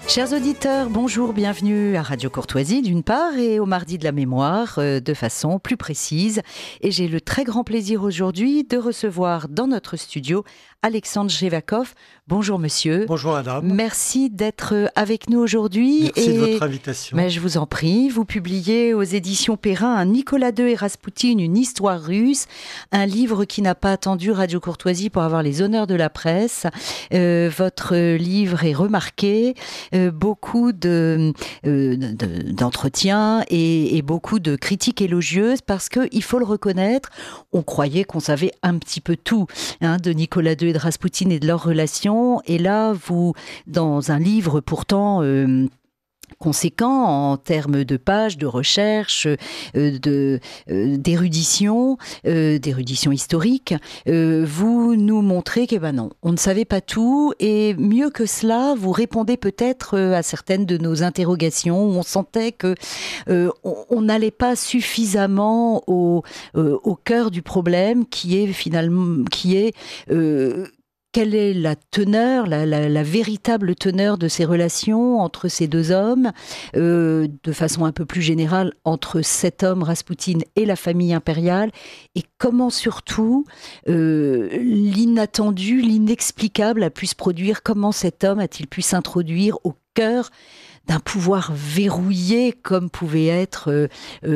Chers auditeurs, bonjour, bienvenue à Radio Courtoisie d'une part et au Mardi de la Mémoire de façon plus précise. Et j'ai le très grand plaisir aujourd'hui de recevoir dans notre studio Alexandre Jevakov. Bonjour monsieur. Bonjour madame. Merci d'être avec nous aujourd'hui. Merci de votre invitation. Mais je vous en prie, vous publiez aux éditions Perrin un Nicolas II et Raspoutine, une histoire russe, un livre qui n'a pas attendu Radio Courtoisie pour avoir les honneurs de la presse. Votre livre est remarqué, beaucoup d'entretiens et beaucoup de critiques élogieuses parce que, il faut le reconnaître, on croyait qu'on savait un petit peu tout de Nicolas II et de Raspoutine et de leurs relations. Et là, vous, dans un livre pourtant conséquent en termes de pages, de recherche, d'érudition historique, vous nous montrez que non, on ne savait pas tout, et mieux que cela, vous répondez peut-être à certaines de nos interrogations où on sentait que on n'allait pas suffisamment au cœur du problème, qui est finalement quelle est la teneur, la véritable teneur de ces relations entre ces deux hommes, de façon un peu plus générale, entre cet homme, Raspoutine, et la famille impériale, et comment surtout l'inattendu, l'inexplicable a pu se produire, comment cet homme a-t-il pu s'introduire au cœur d'un pouvoir verrouillé comme pouvait être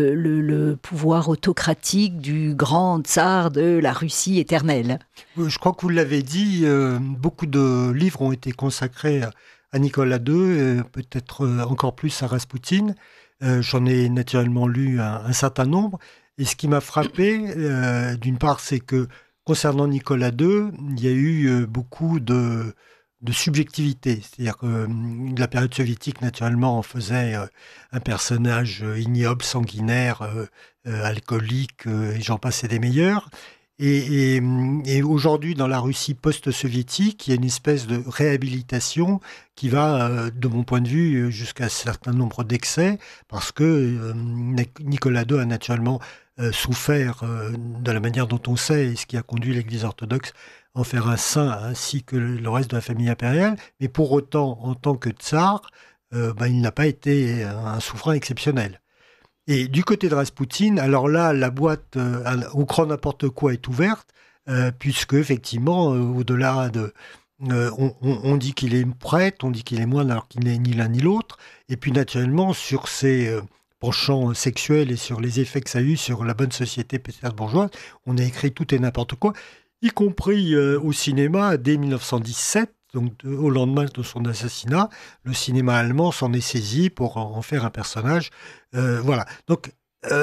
le pouvoir autocratique du grand tsar de la Russie éternelle. Je crois que vous l'avez dit, beaucoup de livres ont été consacrés à Nicolas II, peut-être encore plus à Raspoutine. J'en ai naturellement lu un certain nombre. Et ce qui m'a frappé, d'une part, c'est que concernant Nicolas II, il y a eu beaucoup de subjectivité. C'est-à-dire que la période soviétique, naturellement, en faisait un personnage ignoble, sanguinaire, alcoolique, et j'en passais des meilleurs. Et aujourd'hui, dans la Russie post-soviétique, il y a une espèce de réhabilitation qui va, de mon point de vue, jusqu'à un certain nombre d'excès, parce que Nicolas II a naturellement souffert de la manière dont on sait, et ce qui a conduit l'Église orthodoxe en faire un saint, ainsi que le reste de la famille impériale. Mais pour autant, en tant que tsar, il n'a pas été un souverain exceptionnel. Et du côté de Raspoutine, alors là, la boîte au grand n'importe quoi est ouverte, puisque effectivement, au-delà de... on dit qu'il est prêtre, on dit qu'il est moine, alors qu'il n'est ni l'un ni l'autre. Et puis naturellement, sur ses penchants sexuels et sur les effets que ça a eu sur la bonne société pétersbourgeoise, on a écrit tout et n'importe quoi, y compris au cinéma dès 1917. Donc, au lendemain de son assassinat, le cinéma allemand s'en est saisi pour en faire un personnage. Voilà. Donc,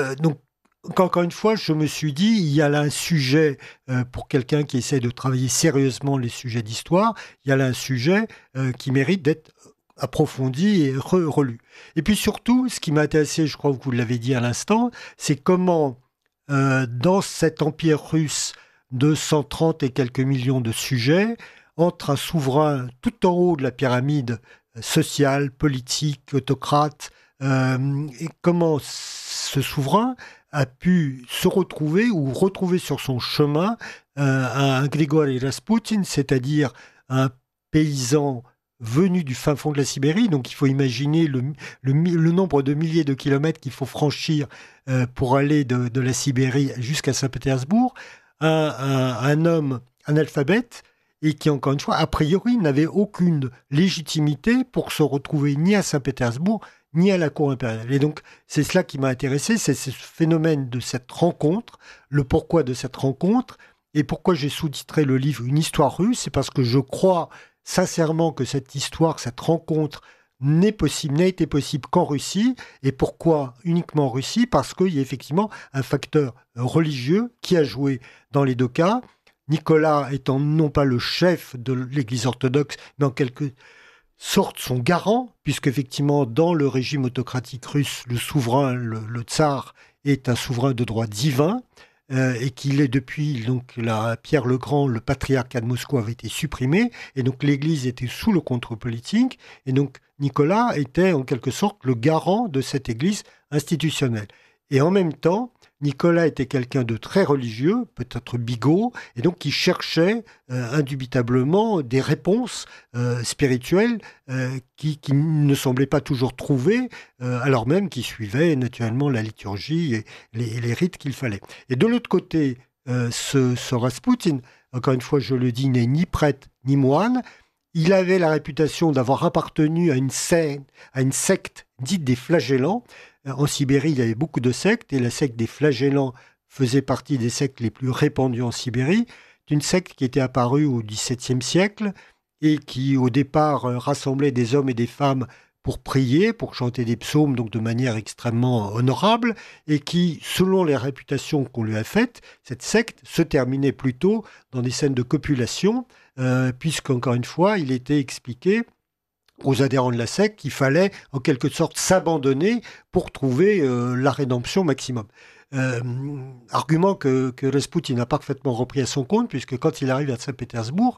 encore une fois, je me suis dit, il y a là un sujet, pour quelqu'un qui essaie de travailler sérieusement les sujets d'histoire, il y a là un sujet qui mérite d'être approfondi et relu. Et puis surtout, ce qui m'a intéressé, je crois que vous l'avez dit à l'instant, c'est comment, dans cet empire russe de 130 et quelques millions de sujets, entre un souverain tout en haut de la pyramide sociale, politique, autocrate, et comment ce souverain a pu se retrouver ou retrouver sur son chemin un Grigori Raspoutine, c'est-à-dire un paysan venu du fin fond de la Sibérie. Donc il faut imaginer le nombre de milliers de kilomètres qu'il faut franchir pour aller de la Sibérie jusqu'à Saint-Pétersbourg. Un homme analphabète, et qui, encore une fois, a priori, n'avait aucune légitimité pour se retrouver ni à Saint-Pétersbourg, ni à la cour impériale. Et donc, c'est cela qui m'a intéressé, c'est ce phénomène de cette rencontre, le pourquoi de cette rencontre, et pourquoi j'ai sous-titré le livre « Une histoire russe », c'est parce que je crois sincèrement que cette histoire, cette rencontre, n'a été possible qu'en Russie. Et pourquoi uniquement en Russie ? Parce qu'il y a effectivement un facteur religieux qui a joué dans les deux cas. Nicolas étant non pas le chef de l'Église orthodoxe, mais en quelque sorte son garant, puisqu'effectivement, dans le régime autocratique russe, le souverain, le tsar, est un souverain de droit divin, et qu'il est depuis donc Pierre le Grand, le patriarcat de Moscou avait été supprimé, et donc l'Église était sous le contrôle politique, et donc Nicolas était en quelque sorte le garant de cette Église institutionnelle. Et en même temps, Nicolas était quelqu'un de très religieux, peut-être bigot, et donc qui cherchait indubitablement des réponses spirituelles qui ne semblaient pas toujours trouvées, alors même qu'il suivait naturellement la liturgie et les rites qu'il fallait. Et de l'autre côté, ce Rasputin, encore une fois je le dis, n'est ni prêtre ni moine. Il avait la réputation d'avoir appartenu à une secte dite des flagellants. En Sibérie, il y avait beaucoup de sectes, et la secte des flagellants faisait partie des sectes les plus répandues en Sibérie. C'est une secte qui était apparue au XVIIe siècle et qui, au départ, rassemblait des hommes et des femmes pour prier, pour chanter des psaumes, donc de manière extrêmement honorable, et qui, selon les réputations qu'on lui a faites, cette secte se terminait plutôt dans des scènes de copulation, puisqu'encore une fois, il était expliqué aux adhérents de la secte qu'il fallait en quelque sorte s'abandonner pour trouver la rédemption maximum. Argument que Rasputin a parfaitement repris à son compte, puisque quand il arrive à Saint-Pétersbourg,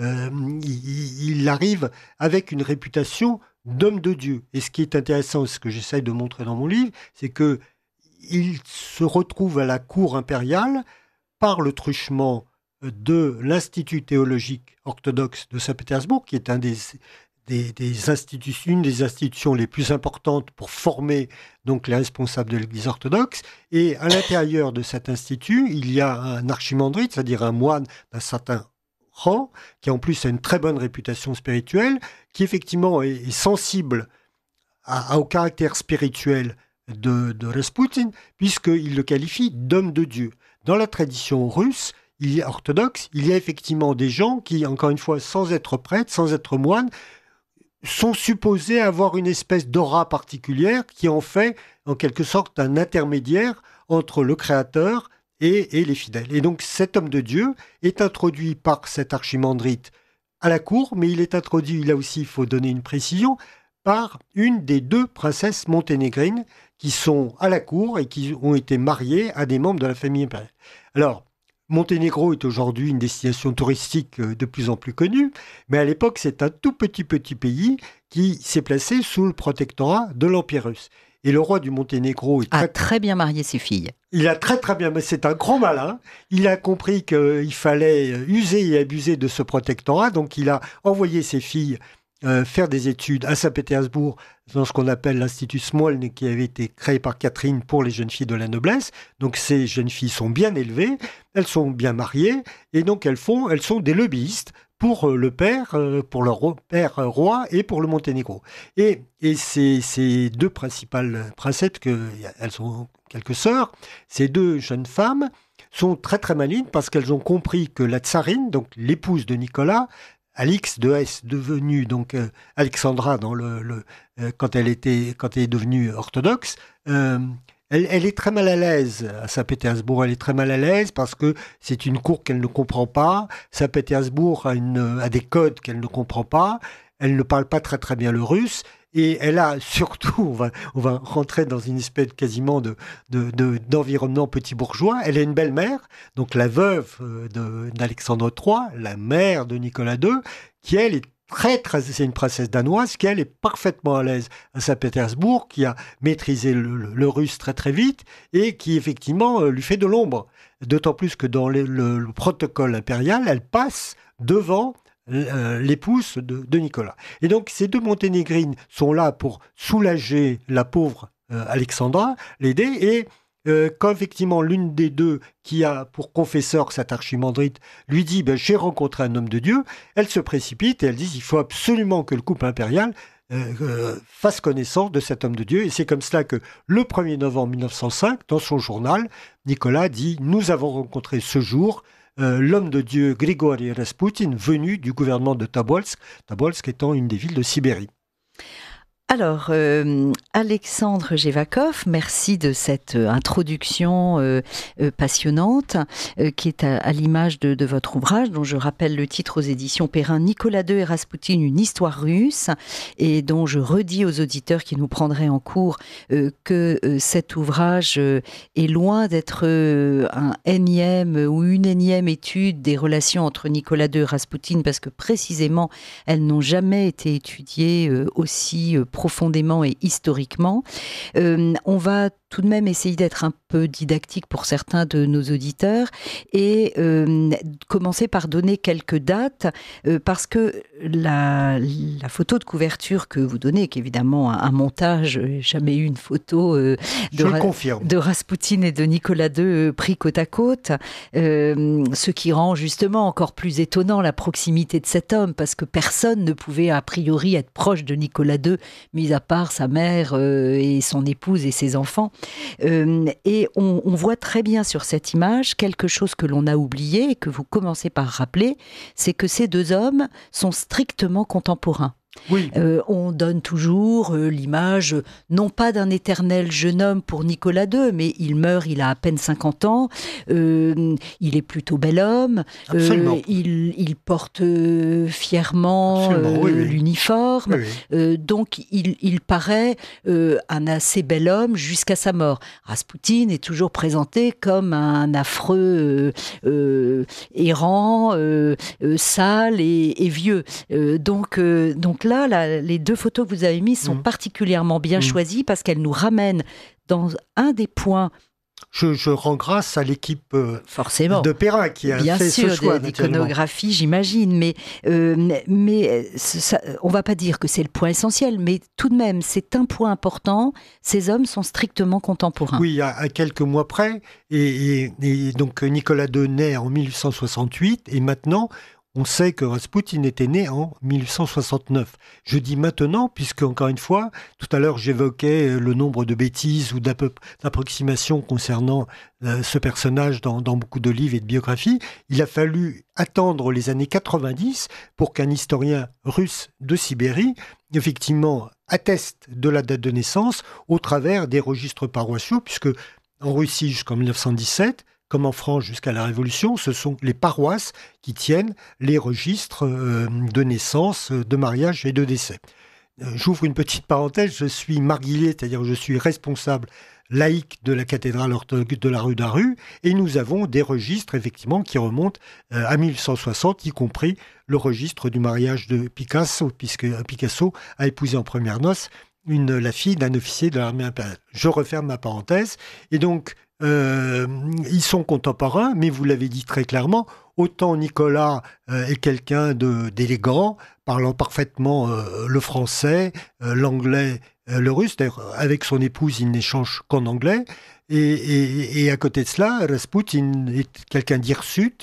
il arrive avec une réputation d'homme de Dieu. Et ce qui est intéressant, ce que j'essaye de montrer dans mon livre, c'est que il se retrouve à la cour impériale par le truchement de l'Institut théologique orthodoxe de Saint-Pétersbourg, qui est une des institutions les plus importantes pour former donc les responsables de l'Église orthodoxe. Et à l'intérieur de cet institut, il y a un archimandrite, c'est-à-dire un moine d'un certain rang, qui en plus a une très bonne réputation spirituelle, qui effectivement est sensible au caractère spirituel de Rasputin, puisqu'il le qualifie d'homme de Dieu. Dans la tradition russe, orthodoxe, il y a effectivement des gens qui, encore une fois, sans être prêtres, sans être moines, sont supposés avoir une espèce d'aura particulière qui en fait, en quelque sorte, un intermédiaire entre le Créateur et les fidèles. Et donc, cet homme de Dieu est introduit par cet archimandrite à la cour, mais il est introduit, là aussi, il faut donner une précision, par une des deux princesses monténégrines qui sont à la cour et qui ont été mariées à des membres de la famille impériale. Alors, Monténégro est aujourd'hui une destination touristique de plus en plus connue, mais à l'époque, c'est un tout petit pays qui s'est placé sous le protectorat de l'Empire russe. Et le roi du Monténégro a très bien marié ses filles. Il a très bien, mais c'est un grand malin. Il a compris qu'il fallait user et abuser de ce protectorat, donc il a envoyé ses filles faire des études à Saint-Pétersbourg dans ce qu'on appelle l'Institut Smolny, qui avait été créé par Catherine pour les jeunes filles de la noblesse. Donc ces jeunes filles sont bien élevées, elles sont bien mariées, et donc elles sont des lobbyistes pour le père, pour leur père roi et pour le Monténégro. Et ces deux principales princesses, elles sont quelques sœurs, ces deux jeunes femmes sont très très malignes parce qu'elles ont compris que la tsarine, donc l'épouse de Nicolas, Alix de Hesse, devenue donc Alexandra quand elle est devenue orthodoxe, elle est très mal à l'aise à Saint-Pétersbourg. Elle est très mal à l'aise parce que c'est une cour qu'elle ne comprend pas. Saint-Pétersbourg a des codes qu'elle ne comprend pas. Elle ne parle pas très très bien le russe. Et elle a surtout, on va rentrer dans une espèce quasiment d'environnement petit bourgeois. Elle a une belle-mère, donc la veuve d'Alexandre III, la mère de Nicolas II, qui elle est c'est une princesse danoise, qui elle est parfaitement à l'aise à Saint-Pétersbourg, qui a maîtrisé le russe très très vite et qui effectivement lui fait de l'ombre. D'autant plus que dans le protocole impérial, elle passe devant l'épouse de Nicolas. Et donc ces deux monténégrines sont là pour soulager la pauvre Alexandra, l'aider, et quand effectivement l'une des deux qui a pour confesseur cet archimandrite lui dit j'ai rencontré un homme de Dieu, elle se précipite et elle dit il faut absolument que le couple impérial fasse connaissance de cet homme de Dieu. Et c'est comme cela que le 1er novembre 1905, dans son journal, Nicolas dit nous avons rencontré ce jour l'homme de Dieu Grigori Rasputin, venu du gouvernement de Tobolsk étant une des villes de Sibérie. Alors, Alexandre Jevakov, merci de cette introduction passionnante qui est à l'image de votre ouvrage, dont je rappelle le titre aux éditions Perrin, Nicolas II et Rasputin, une histoire russe, et dont je redis aux auditeurs qui nous prendraient en cours que cet ouvrage est loin d'être un énième ou une énième étude des relations entre Nicolas II et Rasputin, parce que précisément, elles n'ont jamais été étudiées aussi profondément et historiquement. On va tout de même essayer d'être un peu didactique pour certains de nos auditeurs et commencer par donner quelques dates, parce que la photo de couverture que vous donnez, qui est évidemment un montage, jamais eu une photo de Raspoutine et de Nicolas II pris côte à côte, ce qui rend justement encore plus étonnant la proximité de cet homme, parce que personne ne pouvait a priori être proche de Nicolas II, mis à part sa mère et son épouse et ses enfants. Et on voit très bien sur cette image quelque chose que l'on a oublié et que vous commencez par rappeler, c'est que ces deux hommes sont strictement contemporains. Oui. On donne toujours l'image, non pas d'un éternel jeune homme pour Nicolas II, mais il meurt, il a à peine 50 ans, il est plutôt bel homme, il porte fièrement l'uniforme, donc il paraît un assez bel homme jusqu'à sa mort. Raspoutine est toujours présenté comme un affreux errant, sale et vieux. Donc là, les deux photos que vous avez mises sont particulièrement bien choisies parce qu'elles nous ramènent dans un des points. Je rends grâce à l'équipe forcément de Perrin qui a fait ce choix. Bien sûr, d'iconographie, j'imagine, mais ça, on ne va pas dire que c'est le point essentiel, mais tout de même, c'est un point important. Ces hommes sont strictement contemporains. Oui, à quelques mois près, et donc Nicolas II naît en 1868, et maintenant, on sait que Raspoutine était né en 1869. Je dis maintenant, puisque, encore une fois, tout à l'heure, j'évoquais le nombre de bêtises ou d'approximations concernant ce personnage dans beaucoup de livres et de biographies. Il a fallu attendre les années 90 pour qu'un historien russe de Sibérie, effectivement, atteste de la date de naissance au travers des registres paroissiaux, puisque en Russie, jusqu'en 1917, comme en France jusqu'à la Révolution, ce sont les paroisses qui tiennent les registres de naissance, de mariage et de décès. J'ouvre une petite parenthèse, je suis marguillier, c'est-à-dire je suis responsable laïque de la cathédrale orthodoxe de la rue d'Aru, et nous avons des registres effectivement qui remontent à 1860, y compris le registre du mariage de Picasso, puisque Picasso a épousé en premières noces la fille d'un officier de l'armée impériale. Je referme ma parenthèse, et donc ils sont contemporains, mais vous l'avez dit très clairement, autant Nicolas est quelqu'un d'élégant, parlant parfaitement le français, l'anglais, le russe. D'ailleurs, avec son épouse, il n'échange qu'en anglais. Et à côté de cela, Raspoutine est quelqu'un d'hirsute,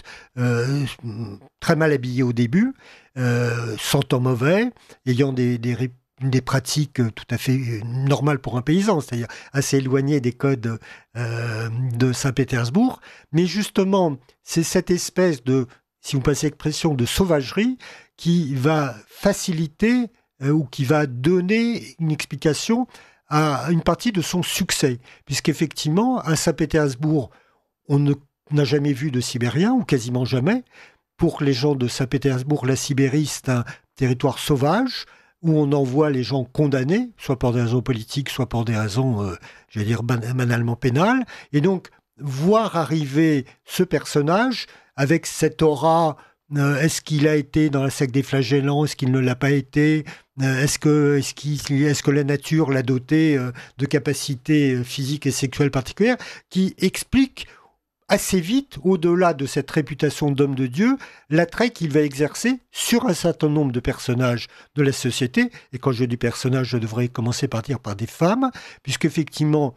très mal habillé au début, sentant mauvais, ayant des pratiques tout à fait normales pour un paysan, c'est-à-dire assez éloignées des codes de Saint-Pétersbourg. Mais justement, c'est cette espèce de, si vous passez l'expression, de sauvagerie qui va faciliter ou qui va donner une explication à une partie de son succès. Puisqu'effectivement, à Saint-Pétersbourg, on n'a jamais vu de Sibériens, ou quasiment jamais. Pour les gens de Saint-Pétersbourg, la Sibérie, c'est un territoire sauvage, où on envoie les gens condamnés, soit pour des raisons politiques, soit pour des raisons, banalement pénales. Et donc, voir arriver ce personnage avec cette aura, est-ce qu'il a été dans la secte des flagellants, est-ce qu'il ne l'a pas été, est-ce que la nature l'a doté de capacités physiques et sexuelles particulières, qui explique assez vite, au-delà de cette réputation d'homme de Dieu, l'attrait qu'il va exercer sur un certain nombre de personnages de la société. Et quand je dis personnages, je devrais commencer par dire par des femmes, puisqu'effectivement,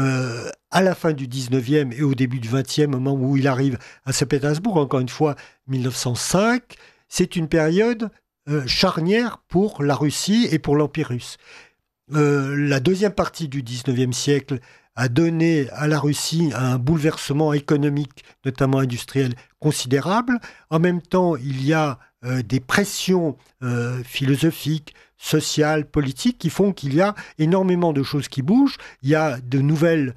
à la fin du 19e et au début du 20e, au moment où il arrive à Saint-Pétersbourg, encore une fois, 1905, c'est une période charnière pour la Russie et pour l'Empire russe. La deuxième partie du 19e siècle a donné à la Russie un bouleversement économique, notamment industriel, considérable. En même temps, il y a des pressions philosophiques, sociales, politiques, qui font qu'il y a énormément de choses qui bougent. Il y a de nouvelles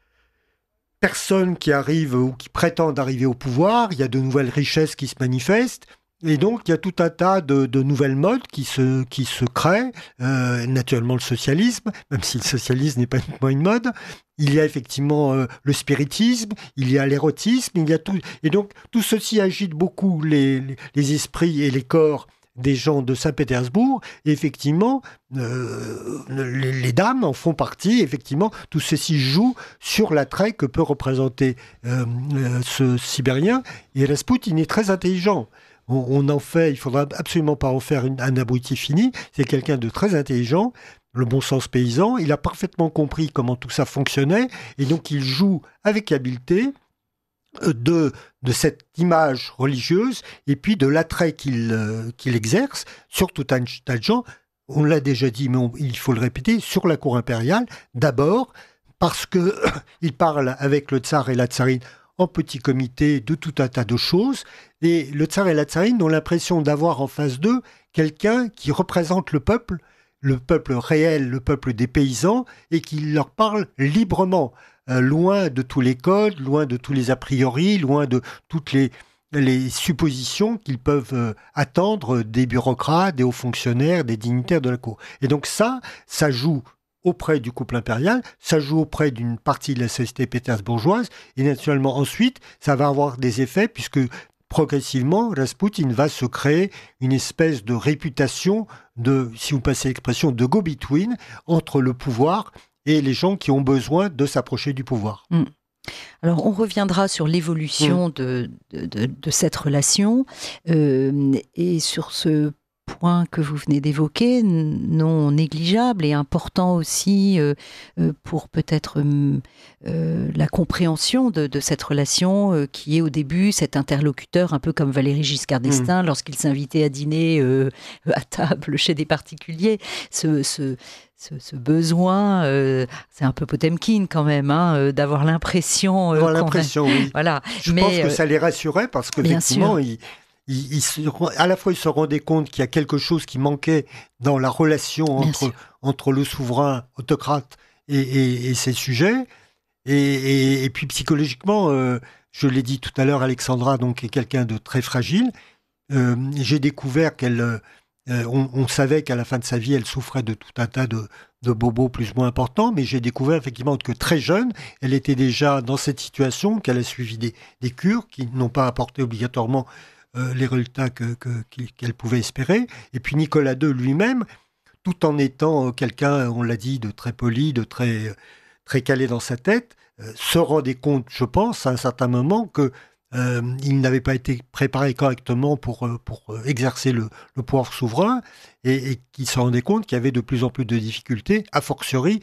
personnes qui arrivent ou qui prétendent arriver au pouvoir, il y a de nouvelles richesses qui se manifestent. Et donc, il y a tout un tas de nouvelles modes qui se créent. Naturellement, le socialisme, même si le socialisme n'est pas uniquement une mode. Il y a effectivement le spiritisme, il y a l'érotisme, il y a tout. Et donc, tout ceci agite beaucoup les esprits et les corps des gens de Saint-Pétersbourg. Et effectivement, les dames en font partie. Effectivement, tout ceci joue sur l'attrait que peut représenter ce Sibérien. Et Rasputin est très intelligent. On en fait, il faudra absolument pas en faire un abruti fini. C'est quelqu'un de très intelligent, le bon sens paysan. Il a parfaitement compris comment tout ça fonctionnait. Et donc, il joue avec habileté de cette image religieuse et puis de l'attrait qu'il exerce sur tout un tas de gens. On l'a déjà dit, mais il faut le répéter, sur la cour impériale, d'abord parce qu'il parle avec le tsar et la tsarine en petit comité de tout un tas de choses, et le tsar et la tsarine ont l'impression d'avoir en face d'eux quelqu'un qui représente le peuple réel, le peuple des paysans, et qui leur parle librement, loin de tous les codes, loin de tous les a priori, loin de toutes les suppositions qu'ils peuvent attendre des bureaucrates, des hauts fonctionnaires, des dignitaires de la cour. Et donc ça joue auprès du couple impérial, ça joue auprès d'une partie de la société pétersbourgeoise, et naturellement ensuite, ça va avoir des effets, puisque progressivement, Rasputin va se créer une espèce de réputation de, si vous passez l'expression, de go-between entre le pouvoir et les gens qui ont besoin de s'approcher du pouvoir. Alors, on reviendra sur l'évolution de cette relation et sur ce point que vous venez d'évoquer, non négligeable et important aussi pour peut-être la compréhension de cette relation qui est au début cet interlocuteur, un peu comme Valéry Giscard d'Estaing lorsqu'il s'invitait à dîner à table chez des particuliers. Ce besoin, c'est un peu Potemkin quand même, d'avoir l'impression... oui. Voilà. Je pense que ça les rassurait parce qu'effectivement, à la fois ils se rendaient compte qu'il y a quelque chose qui manquait dans la relation entre le souverain autocrate et ses sujets. Et puis psychologiquement, je l'ai dit tout à l'heure, Alexandra donc, est quelqu'un de très fragile. J'ai découvert qu'elle... on savait qu'à la fin de sa vie, elle souffrait de tout un tas de bobos plus ou moins importants, mais j'ai découvert effectivement que très jeune, elle était déjà dans cette situation, qu'elle a suivi des cures qui n'ont pas apporté obligatoirement les résultats qu'elle pouvait espérer. Et puis Nicolas II lui-même, tout en étant quelqu'un, on l'a dit, de très poli, de très, très calé dans sa tête, se rendait compte, je pense, à un certain moment que il n'avait pas été préparé correctement pour exercer le pouvoir souverain et qu'il se rendait compte qu'il y avait de plus en plus de difficultés. A fortiori,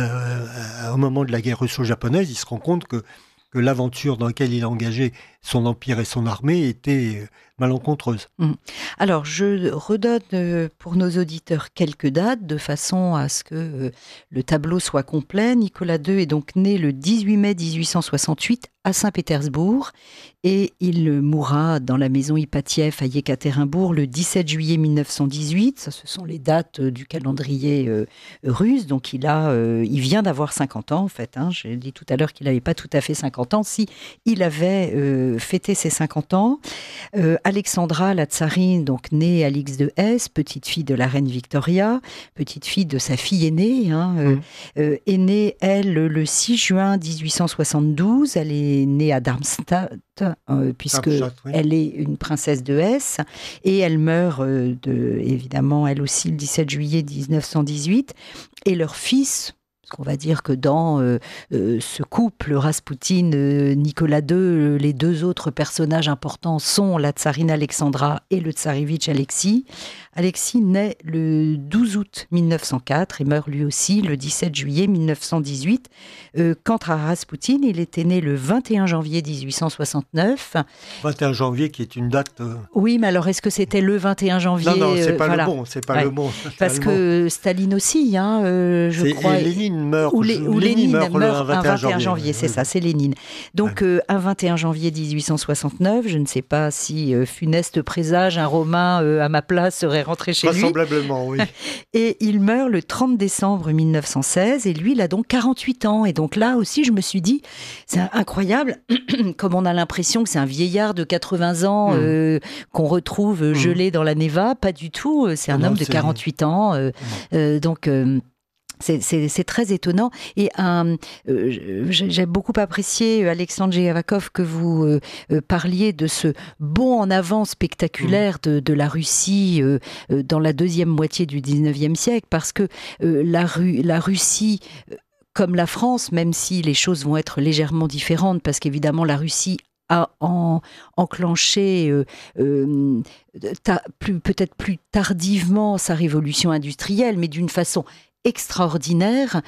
au moment de la guerre russo-japonaise, il se rend compte que l'aventure dans laquelle il a engagé son empire et son armée était malencontreuse. Alors, je redonne pour nos auditeurs quelques dates de façon à ce que le tableau soit complet. Nicolas II est donc né le 18 mai 1868 à Saint-Pétersbourg et il mourra dans la maison Ipatiev à Yekaterinbourg le 17 juillet 1918. Ça, ce sont les dates du calendrier russe. Donc, il vient d'avoir 50 ans en fait. J'ai dit tout à l'heure qu'il n'avait pas tout à fait 50 ans. Si, il avait fêté ses 50 ans. Alexandra, la tsarine, donc née Alix de Hesse, petite fille de la reine Victoria, petite fille de sa fille aînée, est née, elle, le 6 juin 1872. Elle est née à Darmstadt, puisque elle est une princesse de Hesse, et elle meurt, évidemment, elle aussi, le 17 juillet 1918. Et leur fils... Parce qu'on va dire que dans ce couple Raspoutine-Nicolas II, les deux autres personnages importants sont la tsarine Alexandra et le tsarevitch Alexis. Alexis naît le 12 août 1904 et meurt lui aussi le 17 juillet 1918. Quant à Raspoutine, il était né le 21 janvier 1869. 21 janvier qui est une date... Oui, mais alors est-ce que c'était le 21 janvier? Non, c'est pas le bon, c'est pas le bon. Parce que Staline aussi, je crois... Et Lénine meurt, Lénine meurt un 21 janvier, c'est ça, c'est Lénine. Donc, un 21 janvier 1869, je ne sais pas si funeste présage, un Romain à ma place serait rentré chez lui. Vraisemblablement, oui. Et il meurt le 30 décembre 1916, et lui, il a donc 48 ans. Et donc là aussi, je me suis dit, c'est incroyable, comme on a l'impression que c'est un vieillard de 80 ans qu'on retrouve gelé dans la Neva. Pas du tout, c'est un homme de 48 ans. Donc... C'est très étonnant. Et j'ai beaucoup apprécié, Alexandre Djevakov, que vous parliez de ce bond en avant spectaculaire de la Russie dans la deuxième moitié du 19e siècle, parce que la Russie, comme la France, même si les choses vont être légèrement différentes, parce qu'évidemment la Russie a enclenché peut-être plus tardivement sa révolution industrielle, mais d'une façon extraordinaire,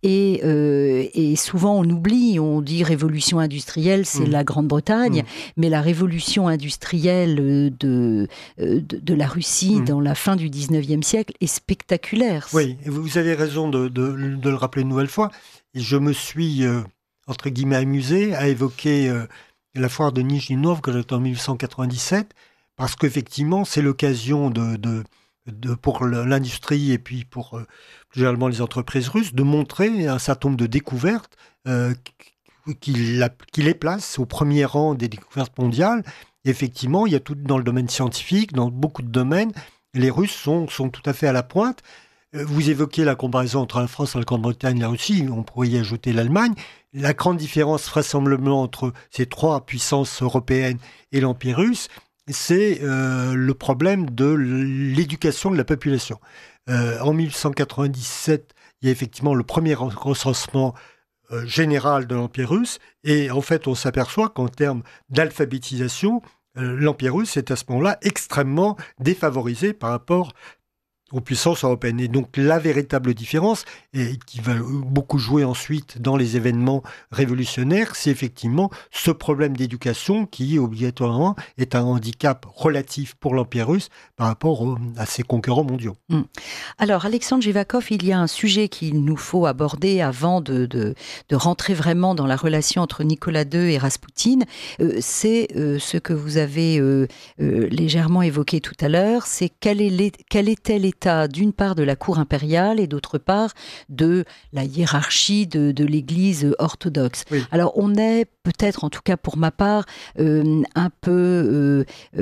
et souvent on oublie, on dit révolution industrielle, c'est la Grande-Bretagne, mais la révolution industrielle de la Russie dans la fin du 19e siècle est spectaculaire. Oui, vous avez raison de le rappeler une nouvelle fois. Et je me suis, entre guillemets, amusé à évoquer la foire de Nijni Novgorod en 1897, parce qu'effectivement, c'est l'occasion pour l'industrie et puis pour plus généralement les entreprises russes de montrer un certain nombre de découvertes qui les placent au premier rang des découvertes mondiales. Et effectivement, il y a tout dans le domaine scientifique, dans beaucoup de domaines, les Russes sont tout à fait à la pointe. Vous évoquez la comparaison entre la France, la Grande-Bretagne et la Russie, on pourrait y ajouter l'Allemagne. La grande différence vraisemblablement entre ces trois puissances européennes et l'Empire russe, c'est le problème de l'éducation de la population. En 1897, il y a effectivement le premier recensement général de l'Empire russe, et en fait, on s'aperçoit qu'en termes d'alphabétisation, l'Empire russe est à ce moment-là extrêmement défavorisé par rapport aux puissances européennes. Et donc la véritable différence, et qui va beaucoup jouer ensuite dans les événements révolutionnaires, c'est effectivement ce problème d'éducation qui, obligatoirement, est un handicap relatif pour l'Empire russe par rapport à ses concurrents mondiaux. Alors, Alexandre Djevakov, il y a un sujet qu'il nous faut aborder avant de rentrer vraiment dans la relation entre Nicolas II et Raspoutine. C'est ce que vous avez légèrement évoqué tout à l'heure, c'est quel était l'état d'une part de la cour impériale et d'autre part de la hiérarchie de l'Église orthodoxe. Oui. Alors on est peut-être, en tout cas pour ma part, un peu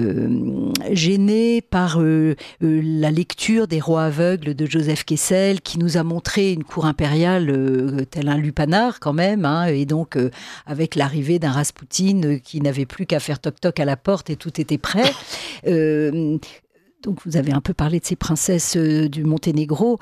gêné par la lecture des Rois aveugles de Joseph Kessel, qui nous a montré une cour impériale tel un lupanar quand même, hein, et donc avec l'arrivée d'un Raspoutine qui n'avait plus qu'à faire toc-toc à la porte et tout était prêt. Donc vous avez un peu parlé de ces princesses du Monténégro.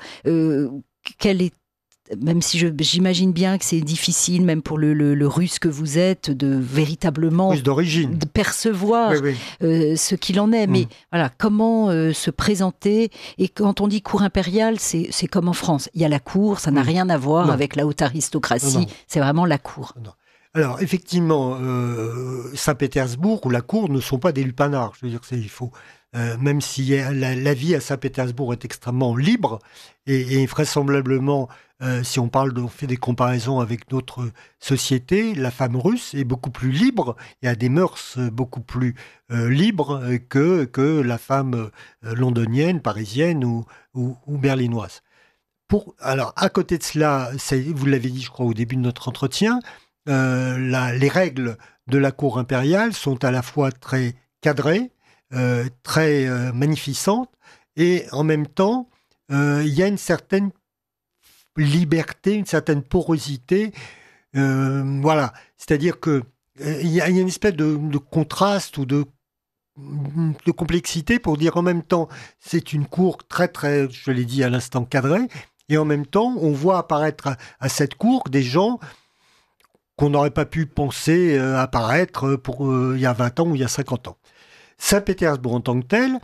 Même si j'imagine bien que c'est difficile, même pour le russe que vous êtes, de véritablement russe d'origine, de percevoir ce qu'il en est. Mais voilà, comment se présenter. Et quand on dit cour impériale, c'est comme en France. Il y a la cour, ça n'a rien à voir avec la haute aristocratie. Non. C'est vraiment la cour. Non. Alors effectivement, Saint-Pétersbourg ou la cour ne sont pas des lupanards. Je veux dire, il faut... même si la vie à Saint-Pétersbourg est extrêmement libre, et vraisemblablement, si on fait des comparaisons avec d'autres sociétés, la femme russe est beaucoup plus libre et a des mœurs beaucoup plus libres que la femme londonienne, parisienne ou berlinoise. Alors, à côté de cela, vous l'avez dit, je crois, au début de notre entretien, les règles de la cour impériale sont à la fois très cadrées, très magnificentes, et en même temps, il y a une certaine liberté, une certaine porosité. Voilà, c'est-à-dire que il y a une espèce de contraste ou de complexité pour dire en même temps, c'est une cour très, très, je l'ai dit à l'instant, cadrée, et en même temps, on voit apparaître à cette cour des gens qu'on n'aurait pas pu penser apparaître il y a 20 ans ou il y a 50 ans. Saint-Pétersbourg en tant que tel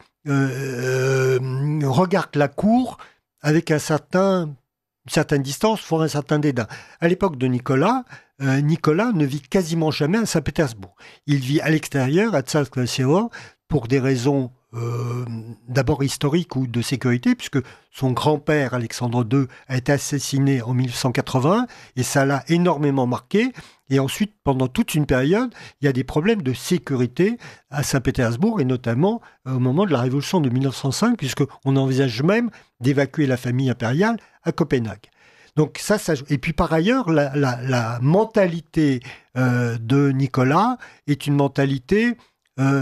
regarde la cour avec une certaine distance, voire un certain dédain. À l'époque de Nicolas, Nicolas ne vit quasiment jamais à Saint-Pétersbourg. Il vit à l'extérieur, à Tsarskoye-Selo, pour des raisons d'abord historiques ou de sécurité, puisque son grand-père, Alexandre II, a été assassiné en 1880, et ça l'a énormément marqué. Et ensuite, pendant toute une période, il y a des problèmes de sécurité à Saint-Pétersbourg, et notamment au moment de la révolution de 1905, puisqu'on envisage même d'évacuer la famille impériale à Copenhague. Donc ça et puis par ailleurs, la mentalité de Nicolas est une mentalité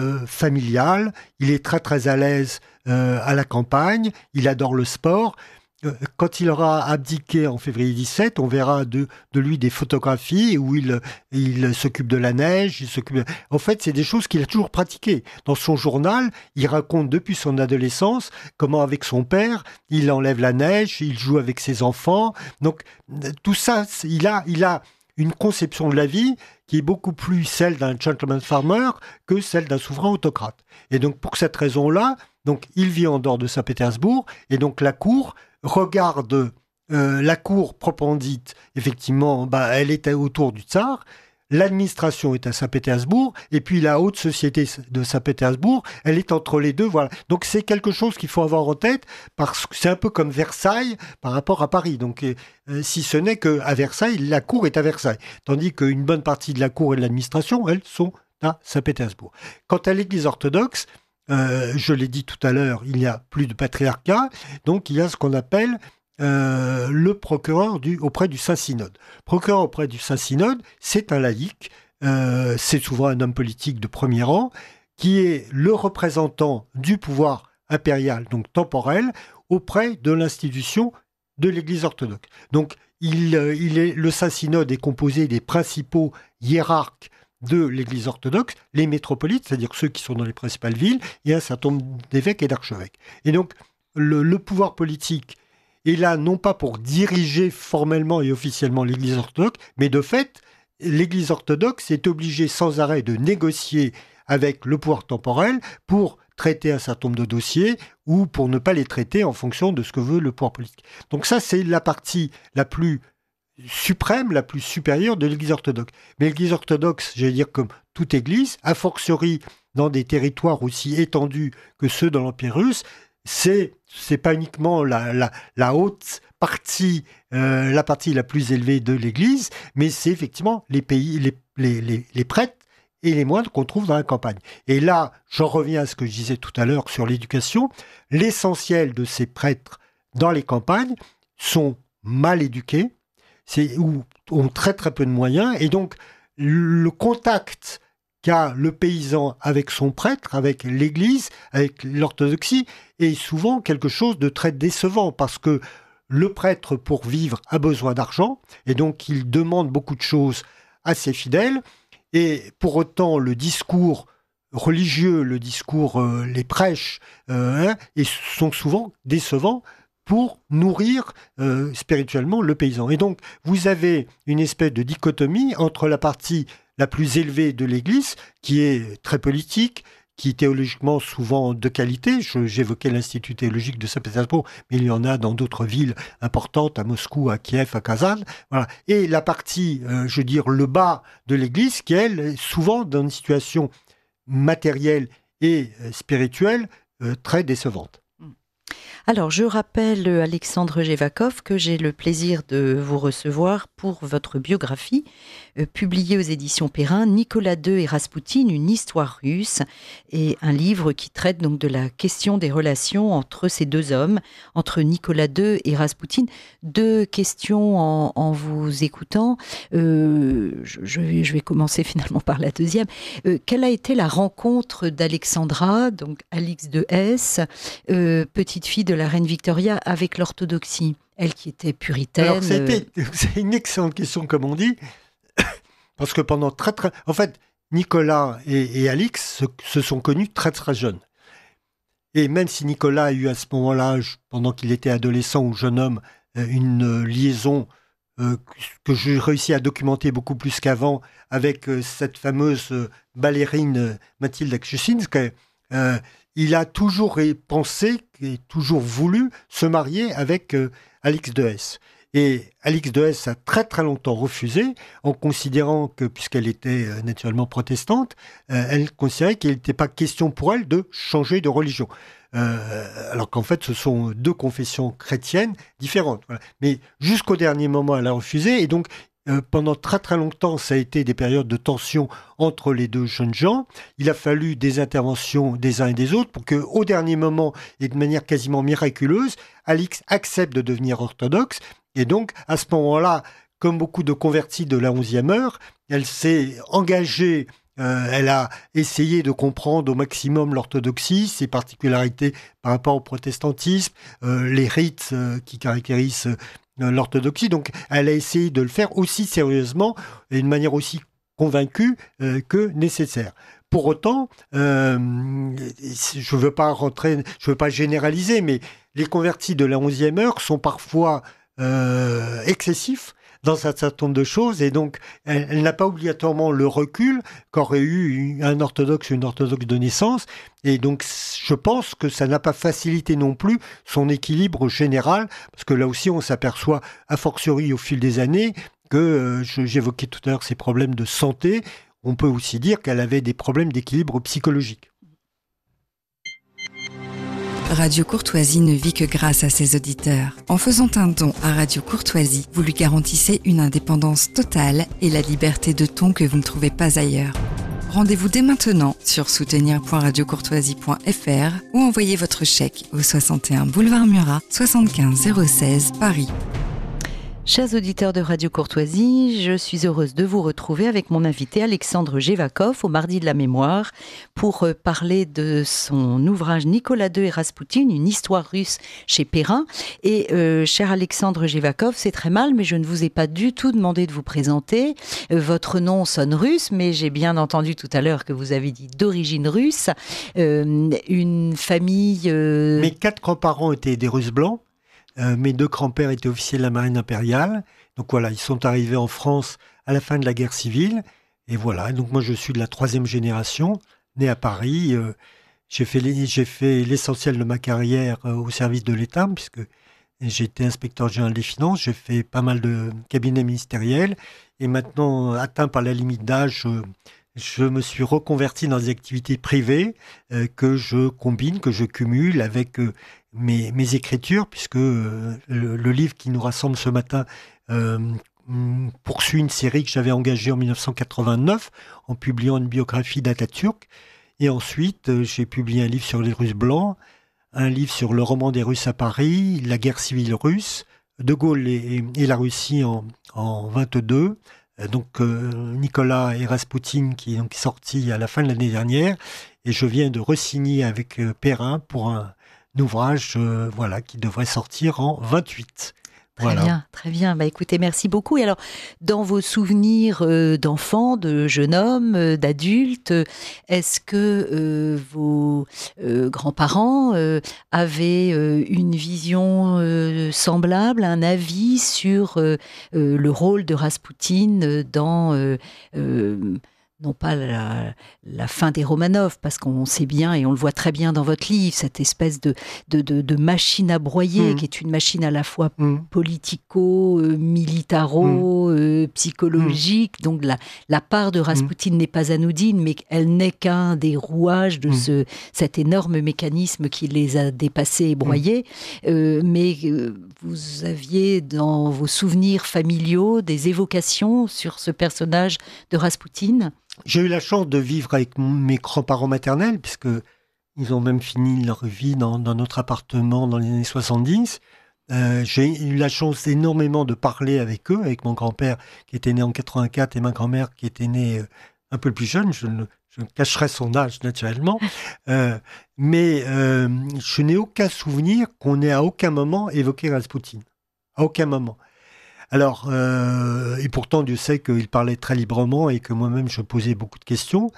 familiale. Il est très très à l'aise à la campagne, il adore le sport, quand il aura abdiqué en février 17, on verra de lui des photographies où il s'occupe de la neige, En fait, c'est des choses qu'il a toujours pratiquées. Dans son journal, il raconte depuis son adolescence comment, avec son père, il enlève la neige, il joue avec ses enfants. Donc, tout ça, il a une conception de la vie qui est beaucoup plus celle d'un gentleman farmer que celle d'un souverain autocrate. Et donc, pour cette raison-là, donc, il vit en dehors de Saint-Pétersbourg, et donc la cour regarde la cour proprement dite, effectivement, elle est autour du tsar, l'administration est à Saint-Pétersbourg, et puis la haute société de Saint-Pétersbourg, elle est entre les deux, voilà. Donc c'est quelque chose qu'il faut avoir en tête, parce que c'est un peu comme Versailles par rapport à Paris. Donc si ce n'est qu'à Versailles, la cour est à Versailles, tandis qu'une bonne partie de la cour et de l'administration, elles sont à Saint-Pétersbourg. Quant à l'Église orthodoxe, je l'ai dit tout à l'heure, il n'y a plus de patriarcat, donc il y a ce qu'on appelle le procureur auprès du Saint-Synode. Procureur auprès du Saint-Synode, c'est un laïc, c'est souvent un homme politique de premier rang, qui est le représentant du pouvoir impérial, donc temporel, auprès de l'institution de l'Église orthodoxe. Donc le Saint-Synode est composé des principaux hiérarques de l'Église orthodoxe, les métropolites, c'est-à-dire ceux qui sont dans les principales villes, et un certain nombre d'évêques et d'archevêques. Et donc, le pouvoir politique est là non pas pour diriger formellement et officiellement l'Église orthodoxe, mais de fait, l'Église orthodoxe est obligée sans arrêt de négocier avec le pouvoir temporel pour traiter un certain nombre de dossiers ou pour ne pas les traiter en fonction de ce que veut le pouvoir politique. Donc ça, c'est la partie la plus suprême, la plus supérieure de l'Église orthodoxe. Mais l'Église orthodoxe, j'allais dire comme toute Église, a fortiori dans des territoires aussi étendus que ceux de l'Empire russe, c'est pas uniquement la haute partie, la partie la plus élevée de l'Église, mais c'est effectivement les prêtres et les moines qu'on trouve dans la campagne. Et là, j'en reviens à ce que je disais tout à l'heure sur l'éducation. L'essentiel de ces prêtres dans les campagnes sont mal éduqués, ou ont très très peu de moyens, et donc le contact qu'a le paysan avec son prêtre, avec l'Église, avec l'orthodoxie, est souvent quelque chose de très décevant, parce que le prêtre, pour vivre, a besoin d'argent, et donc il demande beaucoup de choses à ses fidèles, et pour autant le discours religieux, les prêches, sont souvent décevants pour nourrir spirituellement le paysan. Et donc, vous avez une espèce de dichotomie entre la partie la plus élevée de l'Église, qui est très politique, qui est théologiquement souvent de qualité. J'évoquais l'Institut théologique de Saint-Pétersbourg, mais il y en a dans d'autres villes importantes, à Moscou, à Kiev, à Kazan. Voilà. Et la partie, le bas de l'Église, qui, elle, est souvent dans une situation matérielle et spirituelle très décevante. Alors, je rappelle, Alexandre Jevakov, que j'ai le plaisir de vous recevoir pour votre biographie, publiée aux éditions Perrin, Nicolas II et Raspoutine, une histoire russe, et un livre qui traite donc de la question des relations entre ces deux hommes, entre Nicolas II et Raspoutine. Deux questions en vous écoutant. Je vais commencer finalement par la deuxième. Quelle a été la rencontre d'Alexandra, donc Alix de Hesse, petite fille de la reine Victoria, avec l'orthodoxie, elle qui était puritaine? Alors c'est une excellente question, comme on dit, parce que pendant en fait, Nicolas et Alix se sont connus très très jeunes. Et même si Nicolas a eu à ce moment-là, pendant qu'il était adolescent ou jeune homme, une liaison que j'ai réussi à documenter beaucoup plus qu'avant avec cette fameuse ballerine Mathilde Akchusinsk, il a toujours pensé et toujours voulu se marier avec Alix de Hesse. Et Alix de Hesse a très très longtemps refusé, en considérant que, puisqu'elle était naturellement protestante, elle considérait qu'il n'était pas question pour elle de changer de religion. Alors qu'en fait, ce sont deux confessions chrétiennes différentes. Voilà. Mais jusqu'au dernier moment, elle a refusé, et donc pendant très très longtemps, ça a été des périodes de tension entre les deux jeunes gens. Il a fallu des interventions des uns et des autres pour qu'au dernier moment, et de manière quasiment miraculeuse, Alix accepte de devenir orthodoxe. Et donc, à ce moment-là, comme beaucoup de convertis de la 11e heure, elle s'est engagée Elle a essayé de comprendre au maximum l'orthodoxie, ses particularités par rapport au protestantisme, les rites qui caractérisent l'orthodoxie. Donc, elle a essayé de le faire aussi sérieusement et d'une manière aussi convaincue que nécessaire. Pour autant, je veux pas généraliser, mais les convertis de la 11e heure sont parfois excessifs dans un certain nombre de choses, et donc elle n'a pas obligatoirement le recul qu'aurait eu un orthodoxe ou une orthodoxe de naissance, et donc je pense que ça n'a pas facilité non plus son équilibre général, parce que là aussi on s'aperçoit a fortiori au fil des années que, j'évoquais tout à l'heure ces problèmes de santé, on peut aussi dire qu'elle avait des problèmes d'équilibre psychologique. Radio Courtoisie ne vit que grâce à ses auditeurs. En faisant un don à Radio Courtoisie, vous lui garantissez une indépendance totale et la liberté de ton que vous ne trouvez pas ailleurs. Rendez-vous dès maintenant sur soutenir.radiocourtoisie.fr ou envoyez votre chèque au 61 boulevard Murat, 75 016 Paris. Chers auditeurs de Radio Courtoisie, je suis heureuse de vous retrouver avec mon invité Alexandre Jevakov au Mardi de la Mémoire pour parler de son ouvrage Nicolas II et Raspoutine, une histoire russe chez Perrin. Et cher Alexandre Jevakov, c'est très mal, mais je ne vous ai pas du tout demandé de vous présenter. Votre nom sonne russe, mais j'ai bien entendu tout à l'heure que vous avez dit d'origine russe. Une famille... Mes 4 grands-parents étaient des Russes blancs. Mes 2 grands-pères étaient officiers de la marine impériale. Donc voilà, ils sont arrivés en France à la fin de la guerre civile. Et voilà, donc moi je suis de la 3e génération, né à Paris. J'ai fait l'essentiel de ma carrière au service de l'État, puisque j'ai été inspecteur général des finances. J'ai fait pas mal de cabinets ministériels. Et maintenant, atteint par la limite d'âge, je me suis reconverti dans des activités privées que je combine, que je cumule avec mes écritures, puisque le livre qui nous rassemble ce matin poursuit une série que j'avais engagée en 1989 en publiant une biographie d'Atatürk. Et ensuite, j'ai publié un livre sur les Russes blancs, un livre sur le roman des Russes à Paris, la guerre civile russe, De Gaulle et la Russie en 22. Donc Nicolas et Raspoutine qui est donc sorti à la fin de l'année dernière, et je viens de re-signer avec Perrin pour un ouvrage qui devrait sortir en 28. Très bien. Bah, écoutez, merci beaucoup. Et alors, dans vos souvenirs d'enfants, de jeunes hommes, d'adultes, est-ce que vos grands-parents avaient une vision semblable, un avis sur le rôle de Raspoutine dans... non pas la fin des Romanov, parce qu'on sait bien, et on le voit très bien dans votre livre, cette espèce de machine à broyer, qui est une machine à la fois politico, militaro, psychologique. Donc la part de Raspoutine n'est pas anodine, mais elle n'est qu'un des rouages de cet énorme mécanisme qui les a dépassés et broyés. Mais vous aviez dans vos souvenirs familiaux des évocations sur ce personnage de Raspoutine ? J'ai eu la chance de vivre avec mes grands-parents maternels, puisqu'ils ont même fini leur vie dans notre appartement dans les années 70. J'ai eu la chance énormément de parler avec eux, avec mon grand-père qui était né en 84 et ma grand-mère qui était née un peu plus jeune. Je cacherai son âge naturellement. Mais je n'ai aucun souvenir qu'on ait à aucun moment évoqué Raspoutine. À aucun moment. Alors, et pourtant, Dieu sait qu'il parlait très librement et que moi-même, je posais beaucoup de questions.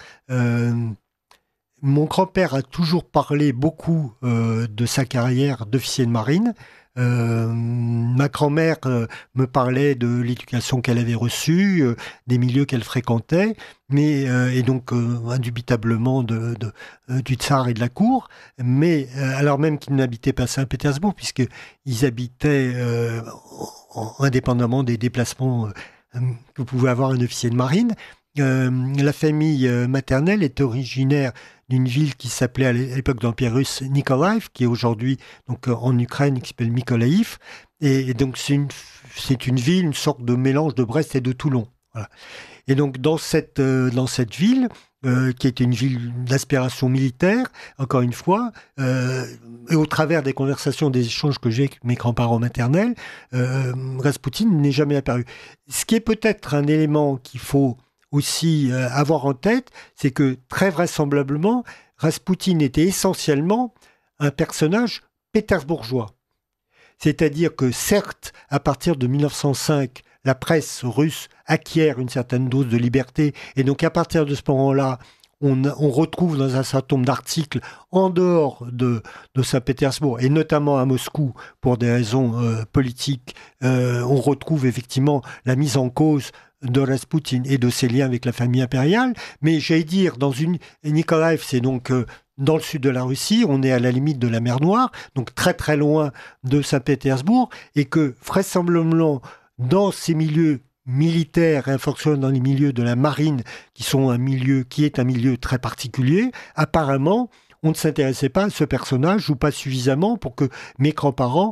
Mon grand-père a toujours parlé beaucoup de sa carrière d'officier de marine. Ma grand-mère me parlait de l'éducation qu'elle avait reçue, des milieux qu'elle fréquentait, et donc indubitablement du tsar et de la cour, mais alors même qu'ils n'habitaient pas Saint-Pétersbourg, puisqu'ils habitaient indépendamment des déplacements que pouvait avoir un officier de marine. La famille maternelle est originaire d'une ville qui s'appelait à l'époque de l'Empire russe Nikolaïv, qui est aujourd'hui donc en Ukraine, qui s'appelle Mykolaïv. Et donc c'est une ville, une sorte de mélange de Brest et de Toulon. Voilà. Et donc dans cette ville, qui était une ville d'aspiration militaire, encore une fois, et au travers des conversations, des échanges que j'ai avec mes grands-parents maternels, Raspoutine n'est jamais apparu. Ce qui est peut-être un élément qu'il faut aussi avoir en tête, c'est que très vraisemblablement, Raspoutine était essentiellement un personnage pétersbourgeois. C'est-à-dire que certes, à partir de 1905, la presse russe acquiert une certaine dose de liberté, et donc à partir de ce moment-là, on retrouve dans un certain nombre d'articles en dehors de Saint-Pétersbourg, et notamment à Moscou, pour des raisons politiques, on retrouve effectivement la mise en cause de Raspoutine et de ses liens avec la famille impériale. Mais j'allais dire, Nikolaïev, c'est donc dans le sud de la Russie, on est à la limite de la mer Noire, donc très très loin de Saint-Pétersbourg, et que vraisemblablement, dans ces milieux militaires et fonctionnent dans les milieux de la marine, qui est un milieu très particulier, apparemment, on ne s'intéressait pas à ce personnage, ou pas suffisamment pour que mes grands-parents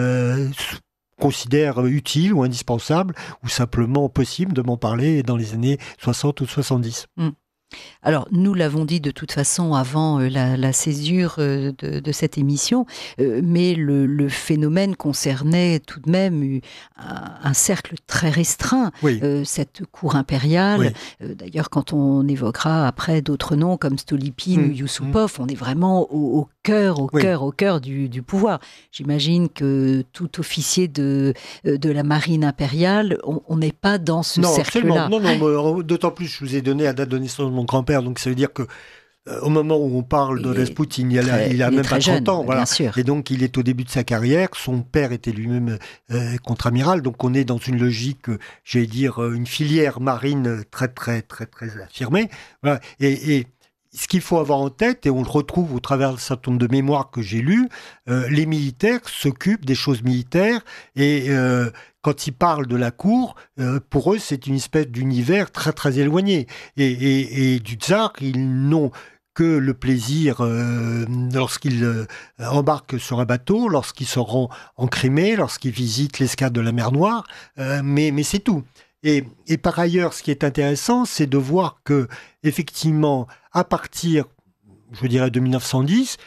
considèrent utile ou indispensable, ou simplement possible de m'en parler dans les années 60 ou 70. Alors, nous l'avons dit de toute façon avant la césure de cette émission, mais le phénomène concernait tout de même un cercle très restreint, oui. Cette cour impériale. Oui. D'ailleurs, quand on évoquera après d'autres noms comme Stolypine ou Yusupov, on est vraiment au cœur du pouvoir. J'imagine que tout officier de la marine impériale, on n'est pas dans ce cercle-là. Non, d'autant plus, je vous ai donné la date de naissance de mon grand-père, donc ça veut dire que au moment où on parle de Raspoutine, il a même pas 30 ans. Voilà. Sûr. Et donc, il est au début de sa carrière. Son père était lui-même contre-amiral. Donc, on est dans une logique, j'allais dire, une filière marine très, très, très, très affirmée. Voilà. Et ce qu'il faut avoir en tête, et on le retrouve au travers d'un certain nombre de mémoires que j'ai lues, les militaires s'occupent des choses militaires, et quand ils parlent de la cour, pour eux, c'est une espèce d'univers très très éloigné. Et du tsar, ils n'ont que le plaisir lorsqu'ils embarquent sur un bateau, lorsqu'ils se rendent en Crimée, lorsqu'ils visitent l'escadre de la mer Noire, mais c'est tout. Et par ailleurs, ce qui est intéressant, c'est de voir que, effectivement, à partir, je dirais, de 1910,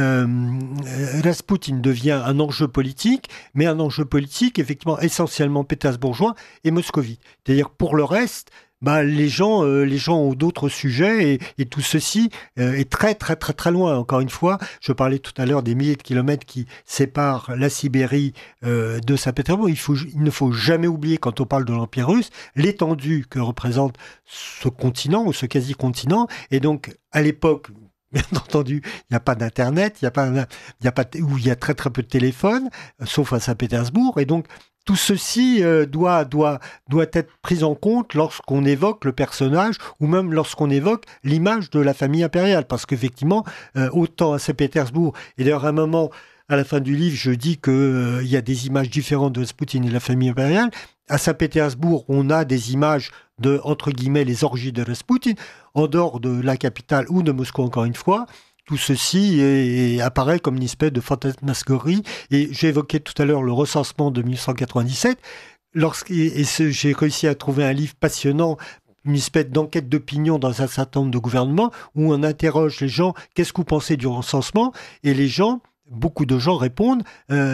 Raspoutine devient un enjeu politique, mais un enjeu politique, effectivement, essentiellement pétersbourgeois et moscovite. C'est-à-dire, pour le reste, les gens ont d'autres sujets, et tout ceci est très très très très loin. Encore une fois, je parlais tout à l'heure des milliers de kilomètres qui séparent la Sibérie de Saint-Pétersbourg. Il ne faut jamais oublier, quand on parle de l'Empire russe, l'étendue que représente ce continent ou ce quasi-continent. Et donc, à l'époque, bien entendu, il n'y a pas d'internet, il y a très très peu de téléphones, sauf à Saint-Pétersbourg, et donc tout ceci doit être pris en compte lorsqu'on évoque le personnage, ou même lorsqu'on évoque l'image de la famille impériale. Parce qu'effectivement, autant à Saint-Pétersbourg, et d'ailleurs à un moment, à la fin du livre, je dis qu'il y a des images différentes de Raspoutine et de la famille impériale. À Saint-Pétersbourg, on a des images de, entre guillemets, les orgies de Raspoutine, en dehors de la capitale ou de Moscou, encore une fois. Tout ceci apparaît comme une espèce de fantasmagorie. Et j'ai évoqué tout à l'heure le recensement de 1997. J'ai réussi à trouver un livre passionnant, une espèce d'enquête d'opinion dans un certain nombre de gouvernements, où on interroge les gens, qu'est-ce que vous pensez du recensement ? Et beaucoup de gens répondent,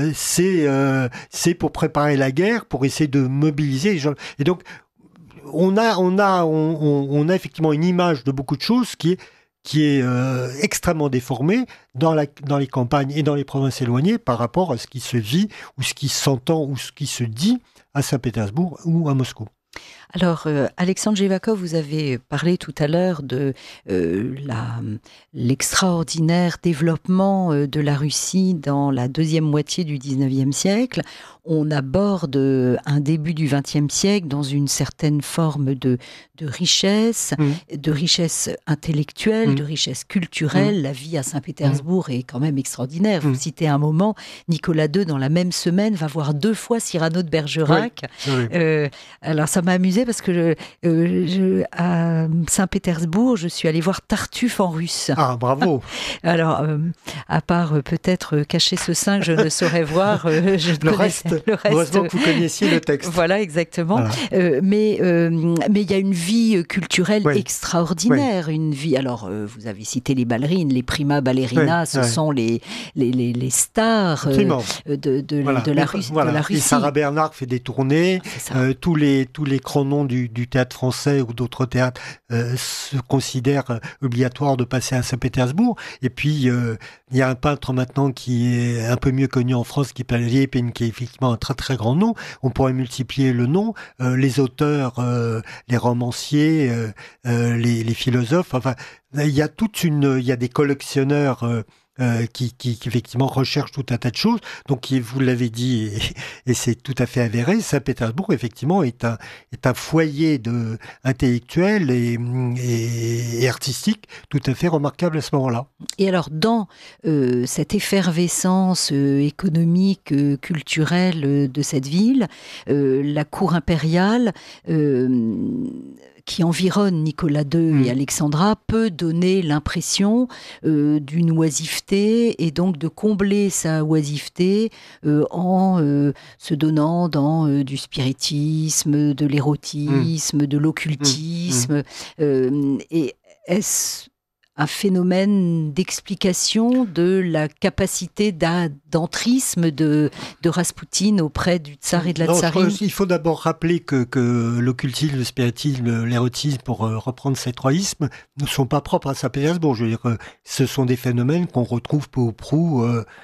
c'est pour préparer la guerre, pour essayer de mobiliser les gens. Et donc, on a effectivement une image de beaucoup de choses qui est extrêmement déformée dans les campagnes et dans les provinces éloignées par rapport à ce qui se vit ou ce qui s'entend ou ce qui se dit à Saint-Pétersbourg ou à Moscou. Alors, Alexandre Jevakov, vous avez parlé tout à l'heure de l'extraordinaire développement de la Russie dans la deuxième moitié du 19e siècle. On aborde un début du 20e siècle dans une certaine forme de richesse, de richesse intellectuelle, de richesse culturelle. La vie à Saint-Pétersbourg est quand même extraordinaire. Vous citez un moment, Nicolas II, dans la même semaine, va voir 2 fois Cyrano de Bergerac. Oui. Alors, ça m'a amusé parce que à Saint-Pétersbourg, je suis allée voir Tartuffe en russe. Ah, bravo. Alors, à part peut-être cacher ce sein que je ne saurais voir, le reste. Heureusement que vous connaissiez le texte. Voilà, exactement. Voilà. Mais il y a une vie culturelle extraordinaire, une vie. Alors, vous avez cité les ballerines, les prima ballerinas, ce sont les stars de la Russie. Et Sarah Bernhardt fait des tournées. Tous les grands nom du théâtre français ou d'autres théâtres se considère obligatoire de passer à Saint-Pétersbourg. Et puis, il y a un peintre maintenant qui est un peu mieux connu en France, qui s'appelle Liépine, qui est effectivement un très très grand nom. On pourrait multiplier le nom. Les auteurs, les romanciers, les philosophes, enfin, il y a des collectionneurs qui effectivement recherchent tout un tas de choses. Donc, vous l'avez dit, et c'est tout à fait avéré, Saint-Pétersbourg, effectivement, est un foyer intellectuel et artistique tout à fait remarquable à ce moment-là. Et alors, dans cette effervescence économique, culturelle de cette ville, la cour impériale qui environne Nicolas II et Alexandra peut donner l'impression d'une oisiveté et donc de combler sa oisiveté en se donnant dans du spiritisme, de l'érotisme, de l'occultisme. Et est-ce un phénomène d'explication de la capacité d'entrisme de Raspoutine auprès du tsar et de la tsarine? Il faut d'abord rappeler que l'occultisme, le spiritisme, l'érotisme, pour reprendre ces trois ismes, ne sont pas propres à Saint-Pétersbourg. Je veux dire, ce sont des phénomènes qu'on retrouve peu ou prou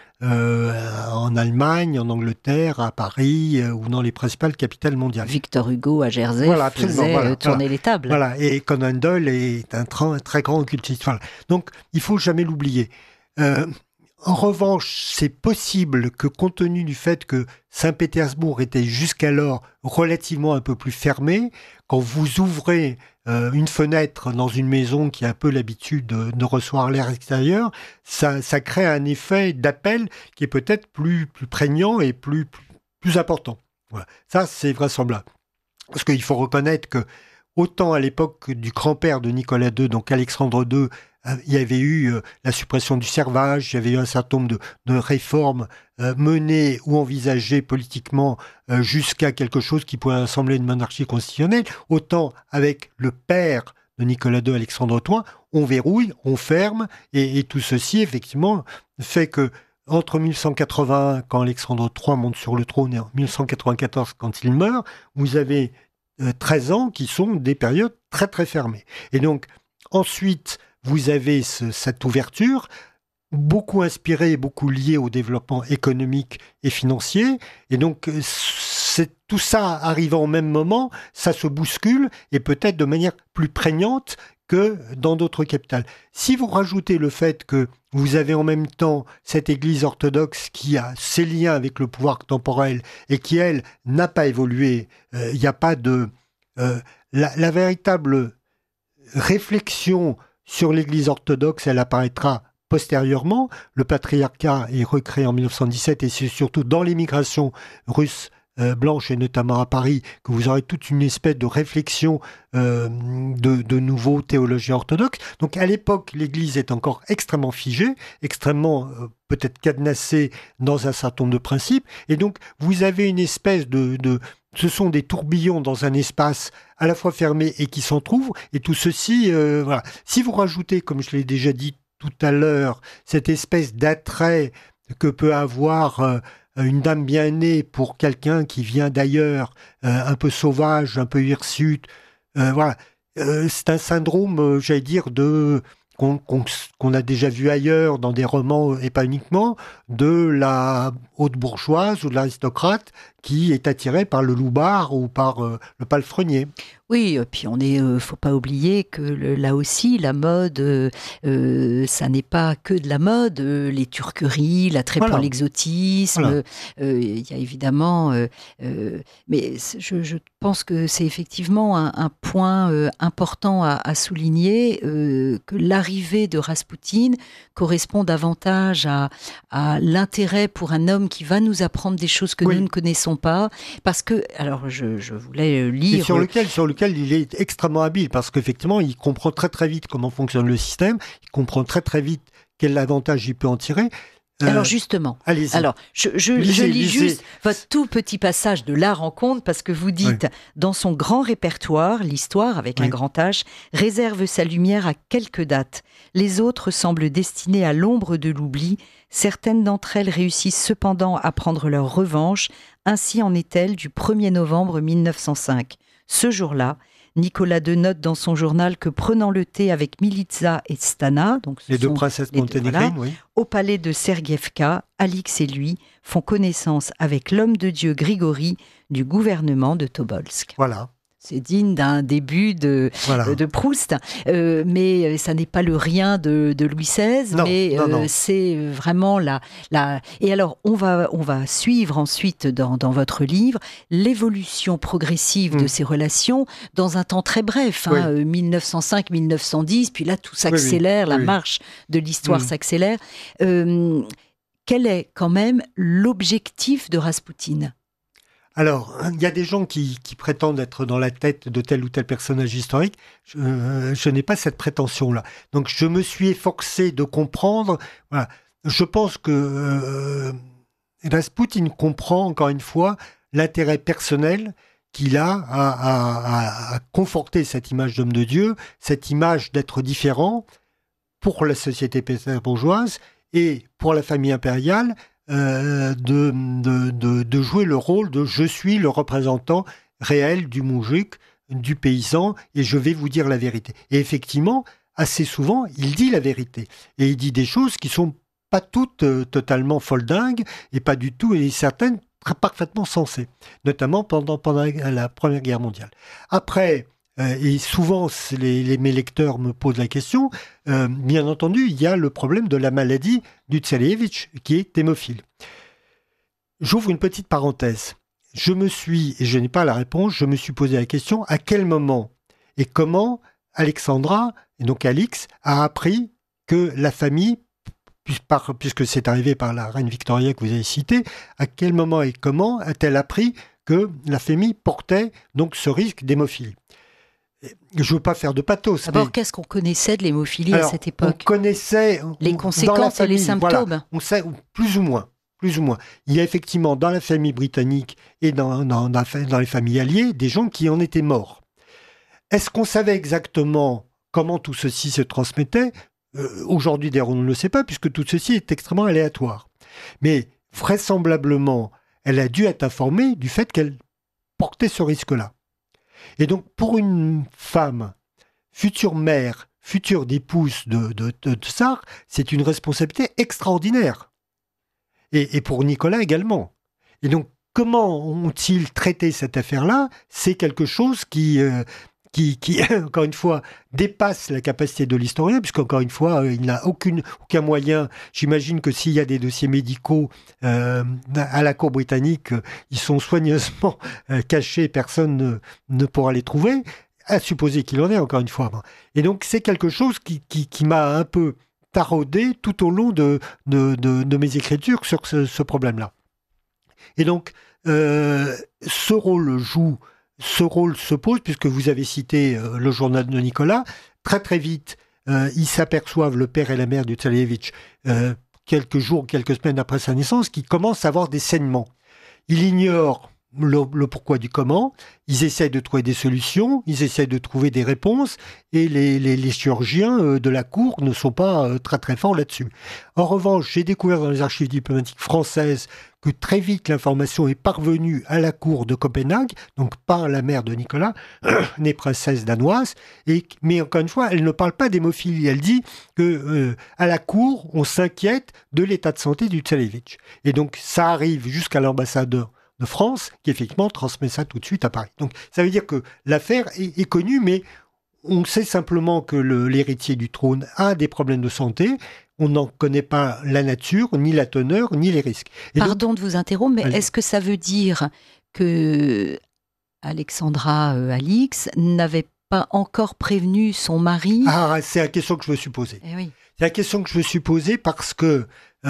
en Allemagne, en Angleterre, à Paris ou dans les principales capitales mondiales. Victor Hugo à Jersey faisait tourner les tables. Voilà, et Conan Doyle est un très grand occultiste. Voilà. Donc, il faut jamais l'oublier. En revanche, c'est possible que, compte tenu du fait que Saint-Pétersbourg était jusqu'alors relativement un peu plus fermé, quand vous ouvrez une fenêtre dans une maison qui a un peu l'habitude de recevoir l'air extérieur, ça crée un effet d'appel qui est peut-être plus prégnant et plus important. Voilà. Ça, c'est vraisemblable. Parce qu'il faut reconnaître que, autant à l'époque du grand-père de Nicolas II, donc Alexandre II, il y avait eu la suppression du servage, il y avait eu un certain nombre de réformes menées ou envisagées politiquement jusqu'à quelque chose qui pourrait ressembler à une monarchie constitutionnelle. Autant avec le père de Nicolas II, Alexandre III, on verrouille, on ferme, et tout ceci, effectivement, fait que entre 1181, quand Alexandre III monte sur le trône, et en 1194, quand il meurt, vous avez 13 ans qui sont des périodes très très fermées. Et donc, ensuite, vous avez cette ouverture, beaucoup inspirée, beaucoup liée au développement économique et financier. Et donc, tout ça arrivant au même moment, ça se bouscule, et peut-être de manière plus prégnante que dans d'autres capitales. Si vous rajoutez le fait que vous avez en même temps cette Église orthodoxe qui a ses liens avec le pouvoir temporel et qui, elle, n'a pas évolué, il n'y a pas de... la véritable réflexion sur l'Église orthodoxe, elle apparaîtra postérieurement. Le patriarcat est recréé en 1917 et c'est surtout dans l'émigration russe blanche et notamment à Paris que vous aurez toute une espèce de réflexion de nouveaux théologiens orthodoxes. Donc à l'époque, l'Église est encore extrêmement figée, extrêmement peut-être cadenassée dans un certain nombre de principes. Et donc vous avez une espèce ce sont des tourbillons dans un espace à la fois fermé et qui s'entrouvent, et tout ceci, voilà. Si vous rajoutez, comme je l'ai déjà dit tout à l'heure, cette espèce d'attrait que peut avoir une dame bien née pour quelqu'un qui vient d'ailleurs, un peu sauvage, un peu hirsute, voilà. C'est un syndrome, j'allais dire, qu'on a déjà vu ailleurs dans des romans et pas uniquement, de la haute bourgeoise ou de l'aristocrate qui est attiré par le loupard ou par le palefrenier. Oui, puis faut pas oublier que là aussi, la mode, ça n'est pas que de la mode. Les turqueries, l'attrait pour l'exotisme, il y a évidemment... mais je pense que c'est effectivement un point important à souligner, que l'arrivée de Raspoutine correspond davantage à l'intérêt pour un homme qui va nous apprendre des choses que nous ne connaissons pas. Parce que, alors je voulais lire... Et sur lequel il est extrêmement habile, parce qu'effectivement, il comprend très très vite comment fonctionne le système, il comprend très très vite quel avantage il peut en tirer. Alors justement, allez-y. Alors je lis juste votre tout petit passage de la rencontre parce que vous dites dans son grand répertoire, l'histoire avec un grand H réserve sa lumière à quelques dates. Les autres semblent destinées à l'ombre de l'oubli. Certaines d'entre elles réussissent cependant à prendre leur revanche. Ainsi en est-elle du 1er novembre 1905. Ce jour-là, Nicolas II note dans son journal que prenant le thé avec Milica et Stana, donc les deux princesses monténégrines, au palais de Sergievka, Alix et lui font connaissance avec l'homme de Dieu Grigori du gouvernement de Tobolsk. Voilà. C'est digne d'un début de Proust, mais ça n'est pas le rien de Louis XVI, non. C'est vraiment la. Et alors, on va suivre ensuite dans votre livre l'évolution progressive de ces relations dans un temps très bref, 1905-1910, puis là tout s'accélère, la marche de l'histoire s'accélère. Quel est quand même l'objectif de Raspoutine ? Alors, il y a des gens qui prétendent être dans la tête de tel ou tel personnage historique. Je n'ai pas cette prétention-là. Donc, je me suis efforcé de comprendre. Voilà. Je pense que Raspoutine comprend, encore une fois, l'intérêt personnel qu'il a à conforter cette image d'homme de Dieu, cette image d'être différent pour la société bourgeoise et pour la famille impériale, de jouer le rôle de je suis le représentant réel du moujik, du paysan, et je vais vous dire la vérité. Et effectivement, assez souvent, il dit la vérité. Et il dit des choses qui sont pas toutes totalement foldingues, et pas du tout, et certaines parfaitement sensées, notamment pendant la Première Guerre mondiale. Après, et souvent mes lecteurs me posent la question, bien entendu, il y a le problème de la maladie du Tsarevitch, qui est hémophile. J'ouvre une petite parenthèse. Je n'ai pas la réponse, je me suis posé la question, à quel moment et comment Alexandra, et donc Alix, a appris que la famille, puisque c'est arrivé par la reine Victoria que vous avez citée, à quel moment et comment a-t-elle appris que la famille portait donc ce risque d'hémophilie ? Je ne veux pas faire de pathos. D'abord, qu'est-ce qu'on connaissait de l'hémophilie à cette époque ? On connaissait les conséquences et les symptômes. Voilà, on sait plus ou moins. Il y a effectivement dans la famille britannique et dans les familles alliées des gens qui en étaient morts. Est-ce qu'on savait exactement comment tout ceci se transmettait ? Aujourd'hui, d'ailleurs, on ne le sait pas puisque tout ceci est extrêmement aléatoire. Mais vraisemblablement, elle a dû être informée du fait qu'elle portait ce risque-là. Et donc, pour une femme, future mère, future épouse de tsar, c'est une responsabilité extraordinaire. Et pour Nicolas également. Et donc, comment ont-ils traité cette affaire-là ? C'est quelque chose qui, encore une fois, dépasse la capacité de l'historien, puisqu'encore une fois, il n'a aucun moyen. J'imagine que s'il y a des dossiers médicaux à la cour britannique, ils sont soigneusement cachés, personne ne pourra les trouver, à supposer qu'il en est, encore une fois. Et donc, c'est quelque chose qui m'a un peu taraudé tout au long de mes écritures sur ce problème-là. Et donc, ce rôle se pose, puisque vous avez cité le journal de Nicolas. Très très vite, ils s'aperçoivent, le père et la mère du Tsarevitch, quelques jours, quelques semaines après sa naissance, qu'ils commencent à avoir des saignements. Ils ignorent le pourquoi du comment, ils essaient de trouver des solutions, ils essaient de trouver des réponses, et les chirurgiens de la cour ne sont pas très très forts là-dessus. En revanche, j'ai découvert dans les archives diplomatiques françaises que très vite l'information est parvenue à la cour de Copenhague, donc par la mère de Nicolas, née princesse danoise, mais encore une fois, elle ne parle pas d'hémophilie, elle dit que à la cour, on s'inquiète de l'état de santé du Tsarevitch. Et donc ça arrive jusqu'à l'ambassadeur de France, qui effectivement transmet ça tout de suite à Paris. Donc ça veut dire que l'affaire est connue, mais on sait simplement que l'héritier du trône a des problèmes de santé. On n'en connaît pas la nature, ni la teneur, ni les risques. Pardon de vous interrompre, mais est-ce que ça veut dire que Alexandra Alix n'avait pas encore prévenu son mari ? Ah, c'est la question que je me suis posée. Oui. C'est la question que je me suis posée parce que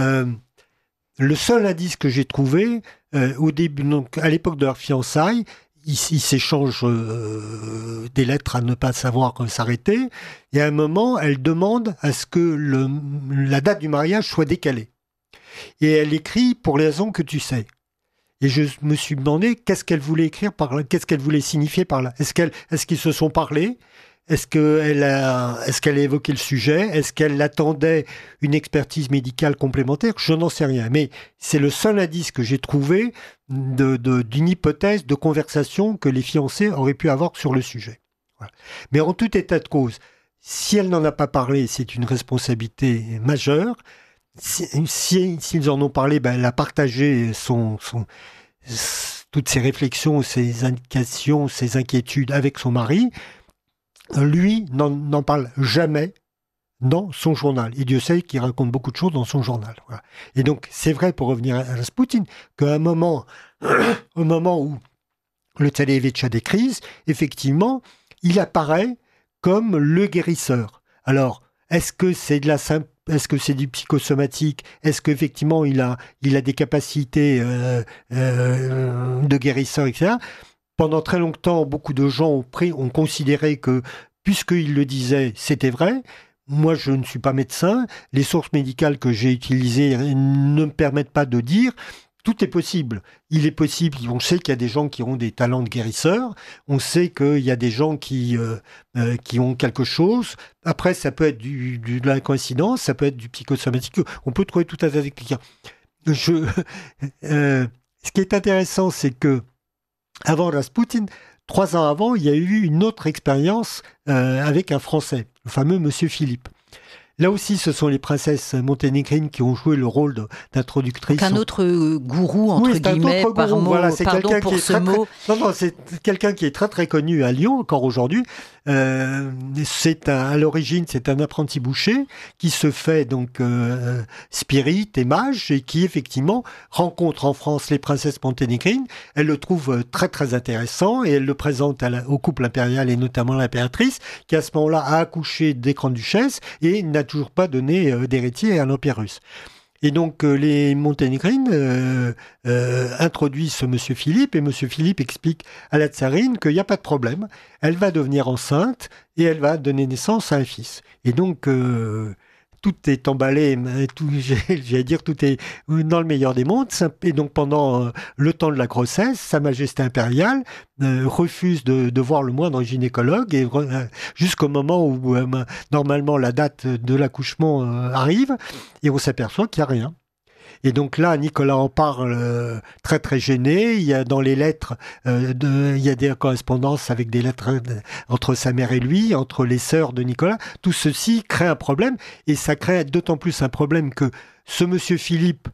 le seul indice que j'ai trouvé, au début, donc à l'époque de leur fiançailles, ils s'échangent des lettres à ne pas savoir s'arrêter, et à un moment, elle demande à ce que la date du mariage soit décalée. Et elle écrit pour les raisons que tu sais. Et je me suis demandé qu'est-ce qu'elle voulait écrire par là, qu'est-ce qu'elle voulait signifier par là. Est-ce qu'ils se sont parlé ? Est-ce qu'elle a évoqué le sujet ? Est-ce qu'elle attendait une expertise médicale complémentaire ? Je n'en sais rien. Mais c'est le seul indice que j'ai trouvé d'une hypothèse de conversation que les fiancés auraient pu avoir sur le sujet. Voilà. Mais en tout état de cause, si elle n'en a pas parlé, c'est une responsabilité majeure. S'ils en ont parlé, elle a partagé toutes ses réflexions, ses indications, ses inquiétudes avec son mari. Lui n'en parle jamais dans son journal. Et Dieu sait qu'il raconte beaucoup de choses dans son journal. Voilà. Et donc, c'est vrai, pour revenir à Rasputin, qu'à un moment, au moment où le Tsarévitch a des crises, effectivement, il apparaît comme le guérisseur. Alors, est-ce que c'est du psychosomatique ? Est-ce qu'effectivement il a des capacités de guérisseur, etc. Pendant très longtemps, beaucoup de gens ont considéré que, puisqu'il le disait, c'était vrai. Moi, je ne suis pas médecin. Les sources médicales que j'ai utilisées ne me permettent pas de dire. Tout est possible. Il est possible, on sait qu'il y a des gens qui ont des talents de guérisseurs, on sait qu'il y a des gens qui ont quelque chose. Après, ça peut être de la coïncidence, ça peut être du psychosomatique. On peut trouver tout un tas d'explications. Ce qui est intéressant, c'est que avant Rasputin, 3 ans avant, il y a eu une autre expérience avec un Français, le fameux Monsieur Philippe. Là aussi, ce sont les princesses monténégrines qui ont joué le rôle d'introductrice. Un autre gourou, entre guillemets, par mot, voilà, c'est pardon quelqu'un pour qui est ce très, mot. Non, c'est quelqu'un qui est très très connu à Lyon, encore aujourd'hui. À l'origine, c'est un apprenti boucher qui se fait donc spirit et mage et qui effectivement rencontre en France les princesses monténégrines. Elle le trouve très très intéressant et elle le présente au couple impérial et notamment l'impératrice qui à ce moment-là a accouché des grandes duchesses et n'a toujours pas donné d'héritier à l'Empire russe. Et donc, les monténégrines introduisent ce Monsieur Philippe, et Monsieur Philippe explique à la tsarine qu'il n'y a pas de problème, elle va devenir enceinte, et elle va donner naissance à un fils. Et donc, tout est emballé, j'allais dire, tout est dans le meilleur des mondes. Et donc, pendant le temps de la grossesse, Sa Majesté impériale refuse de voir le moindre gynécologue et jusqu'au moment où normalement la date de l'accouchement arrive et on s'aperçoit qu'il n'y a rien. Et donc là, Nicolas en parle très très gêné. Il y a dans les lettres, il y a des correspondances avec des lettres entre sa mère et lui, entre les sœurs de Nicolas. Tout ceci crée un problème et ça crée d'autant plus un problème que ce Monsieur Philippe,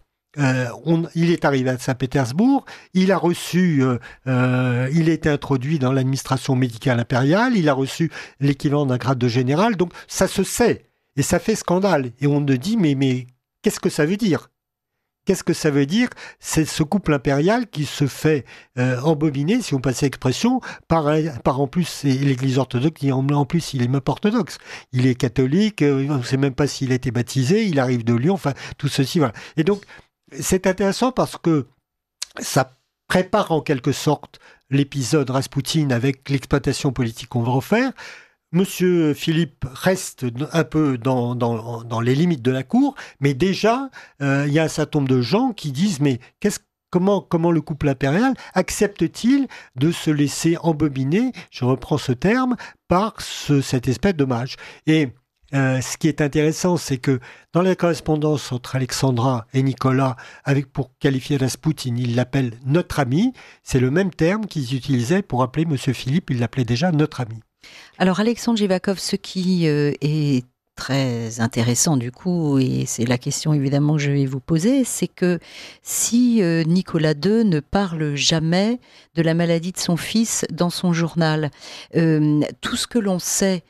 il est arrivé à Saint-Pétersbourg, il a reçu, il a été introduit dans l'administration médicale impériale, il a reçu l'équivalent d'un grade de général, donc ça se sait et ça fait scandale. Et on me dit mais qu'est-ce que ça veut dire ? Qu'est-ce que ça veut dire ? C'est ce couple impérial qui se fait embobiner, si on passe l'expression, par en plus l'Église orthodoxe, en plus il est même pas orthodoxe. Il est catholique, on ne sait même pas s'il a été baptisé, il arrive de Lyon, enfin tout ceci, voilà. Et donc, c'est intéressant parce que ça prépare en quelque sorte l'épisode Rasputin avec l'exploitation politique qu'on va refaire. Monsieur Philippe reste un peu dans les limites de la cour, mais déjà, il y a un certain nombre de gens qui disent « mais comment le couple impérial accepte-t-il de se laisser embobiner, je reprends ce terme, par cette espèce de mage ?» Et ce qui est intéressant, c'est que dans la correspondance entre Alexandra et Nicolas, pour qualifier Rasputin, ils l'appellent « notre ami », c'est le même terme qu'ils utilisaient pour appeler Monsieur Philippe, ils l'appelaient déjà « notre ami ». Alors Alexandre Jevakov, ce qui est très intéressant du coup, et c'est la question évidemment que je vais vous poser, c'est que si Nicolas II ne parle jamais de la maladie de son fils dans son journal, tout ce que l'on sait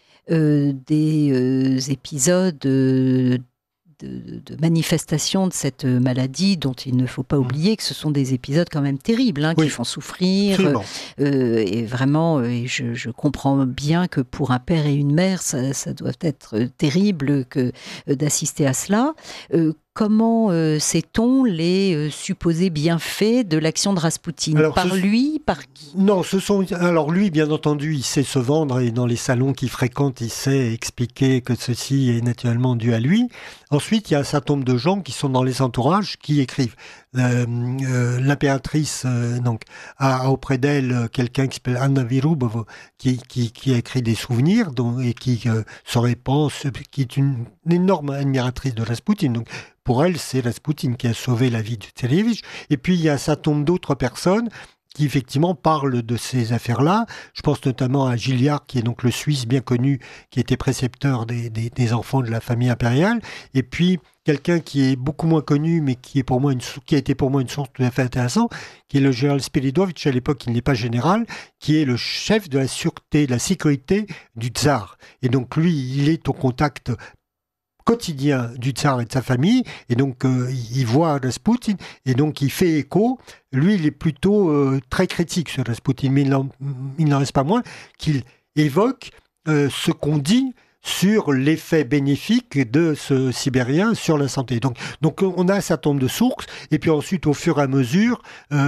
des épisodes de manifestation de cette maladie dont il ne faut pas oublier que ce sont des épisodes quand même terribles, qui font souffrir. Et vraiment, je comprends bien que pour un père et une mère, ça doit être terrible d'assister à cela. comment sait-on les supposés bienfaits de l'action de Raspoutine? Alors, par lui, par qui? Non, alors lui, bien entendu, il sait se vendre et dans les salons qu'il fréquente, il sait expliquer que ceci est naturellement dû à lui. Ensuite, il y a un certain nombre de gens qui sont dans les entourages qui écrivent. L'impératrice donc a auprès d'elle quelqu'un qui s'appelle Anna Virubova qui a écrit des souvenirs et qui se répand, qui est une énorme admiratrice de Raspoutine. Donc pour elle, c'est Raspoutine qui a sauvé la vie de Tsarevitch. Et puis il y a un certain nombre d'autres personnes qui effectivement parlent de ces affaires-là. Je pense notamment à Gilliard, qui est donc le Suisse bien connu, qui était précepteur des enfants de la famille impériale. Et puis, quelqu'un qui est beaucoup moins connu, mais qui a été pour moi une source tout à fait intéressante, qui est le général Spiridovitch, à l'époque, il n'est pas général, qui est le chef de la sûreté, de la sécurité du tsar. Et donc, lui, il est au contact quotidien du tsar et de sa famille, et donc il voit Raspoutine, et donc il fait écho. Lui, il est plutôt très critique sur Raspoutine, mais il n'en reste pas moins qu'il évoque ce qu'on dit sur l'effet bénéfique de ce Sibérien sur la santé. Donc on a un certain nombre de sources, et puis ensuite, au fur et à mesure...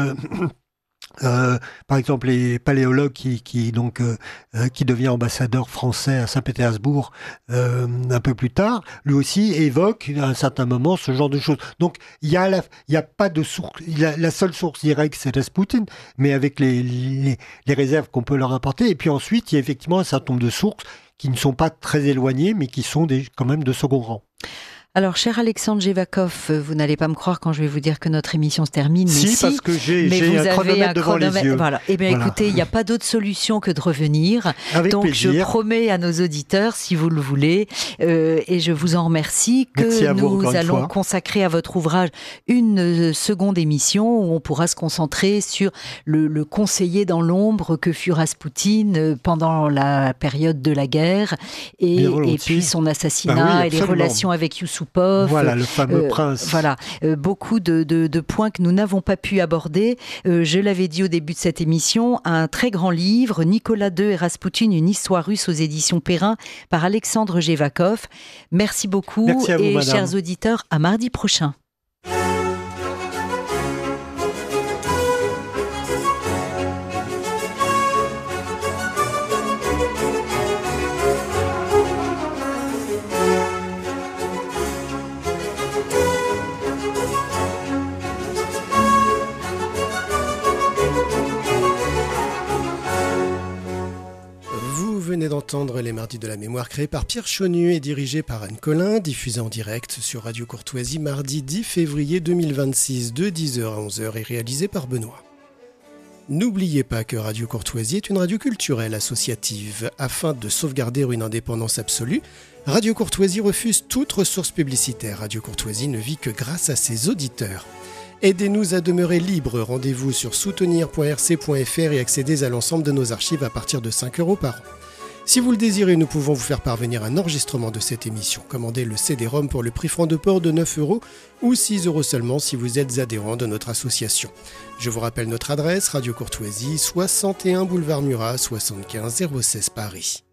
par exemple, les paléologues qui devient ambassadeur français à Saint-Pétersbourg un peu plus tard, lui aussi évoque à un certain moment ce genre de choses. Donc il y a pas de source, la seule source directe c'est Raspoutine, mais avec les réserves qu'on peut leur apporter. Et puis ensuite il y a effectivement un certain nombre de sources qui ne sont pas très éloignées, mais qui sont quand même de second rang. Alors, cher Alexandre Jevakov, vous n'allez pas me croire quand je vais vous dire que notre émission se termine. Si, parce que j'ai un chronomètre devant les yeux. Voilà. Eh bien, voilà. Écoutez, il n'y a pas d'autre solution que de revenir. Avec donc, plaisir. Je promets à nos auditeurs, si vous le voulez, et je vous en remercie, que nous allons consacrer à votre ouvrage une seconde émission où on pourra se concentrer sur le conseiller dans l'ombre que fut Raspoutine pendant la période de la guerre et puis son assassinat et les relations avec Yusupov. Voilà, le fameux prince. Voilà, beaucoup de points que nous n'avons pas pu aborder. Je l'avais dit au début de cette émission, un très grand livre, Nicolas II et Raspoutine, une histoire russe aux éditions Perrin, par Alexandre Jevakov. Merci beaucoup. Merci à vous, madame. Chers auditeurs, à mardi prochain. D'entendre les Mardis de la Mémoire créés par Pierre Chaunu et dirigé par Anne Collin, diffusé en direct sur Radio Courtoisie mardi 10 février 2026 de 10h à 11h et réalisé par Benoît. N'oubliez pas que Radio Courtoisie est une radio culturelle associative. Afin de sauvegarder une indépendance absolue, Radio Courtoisie refuse toute ressource publicitaire. Radio Courtoisie ne vit que grâce à ses auditeurs. Aidez-nous à demeurer libres. Rendez-vous sur soutenir.rc.fr et accédez à l'ensemble de nos archives à partir de 5 € par an. Si vous le désirez, nous pouvons vous faire parvenir un enregistrement de cette émission. Commandez le CD-ROM pour le prix franc de port de 9 € ou 6 € seulement si vous êtes adhérent de notre association. Je vous rappelle notre adresse, Radio Courtoisie, 61 boulevard Murat, 75 016 Paris.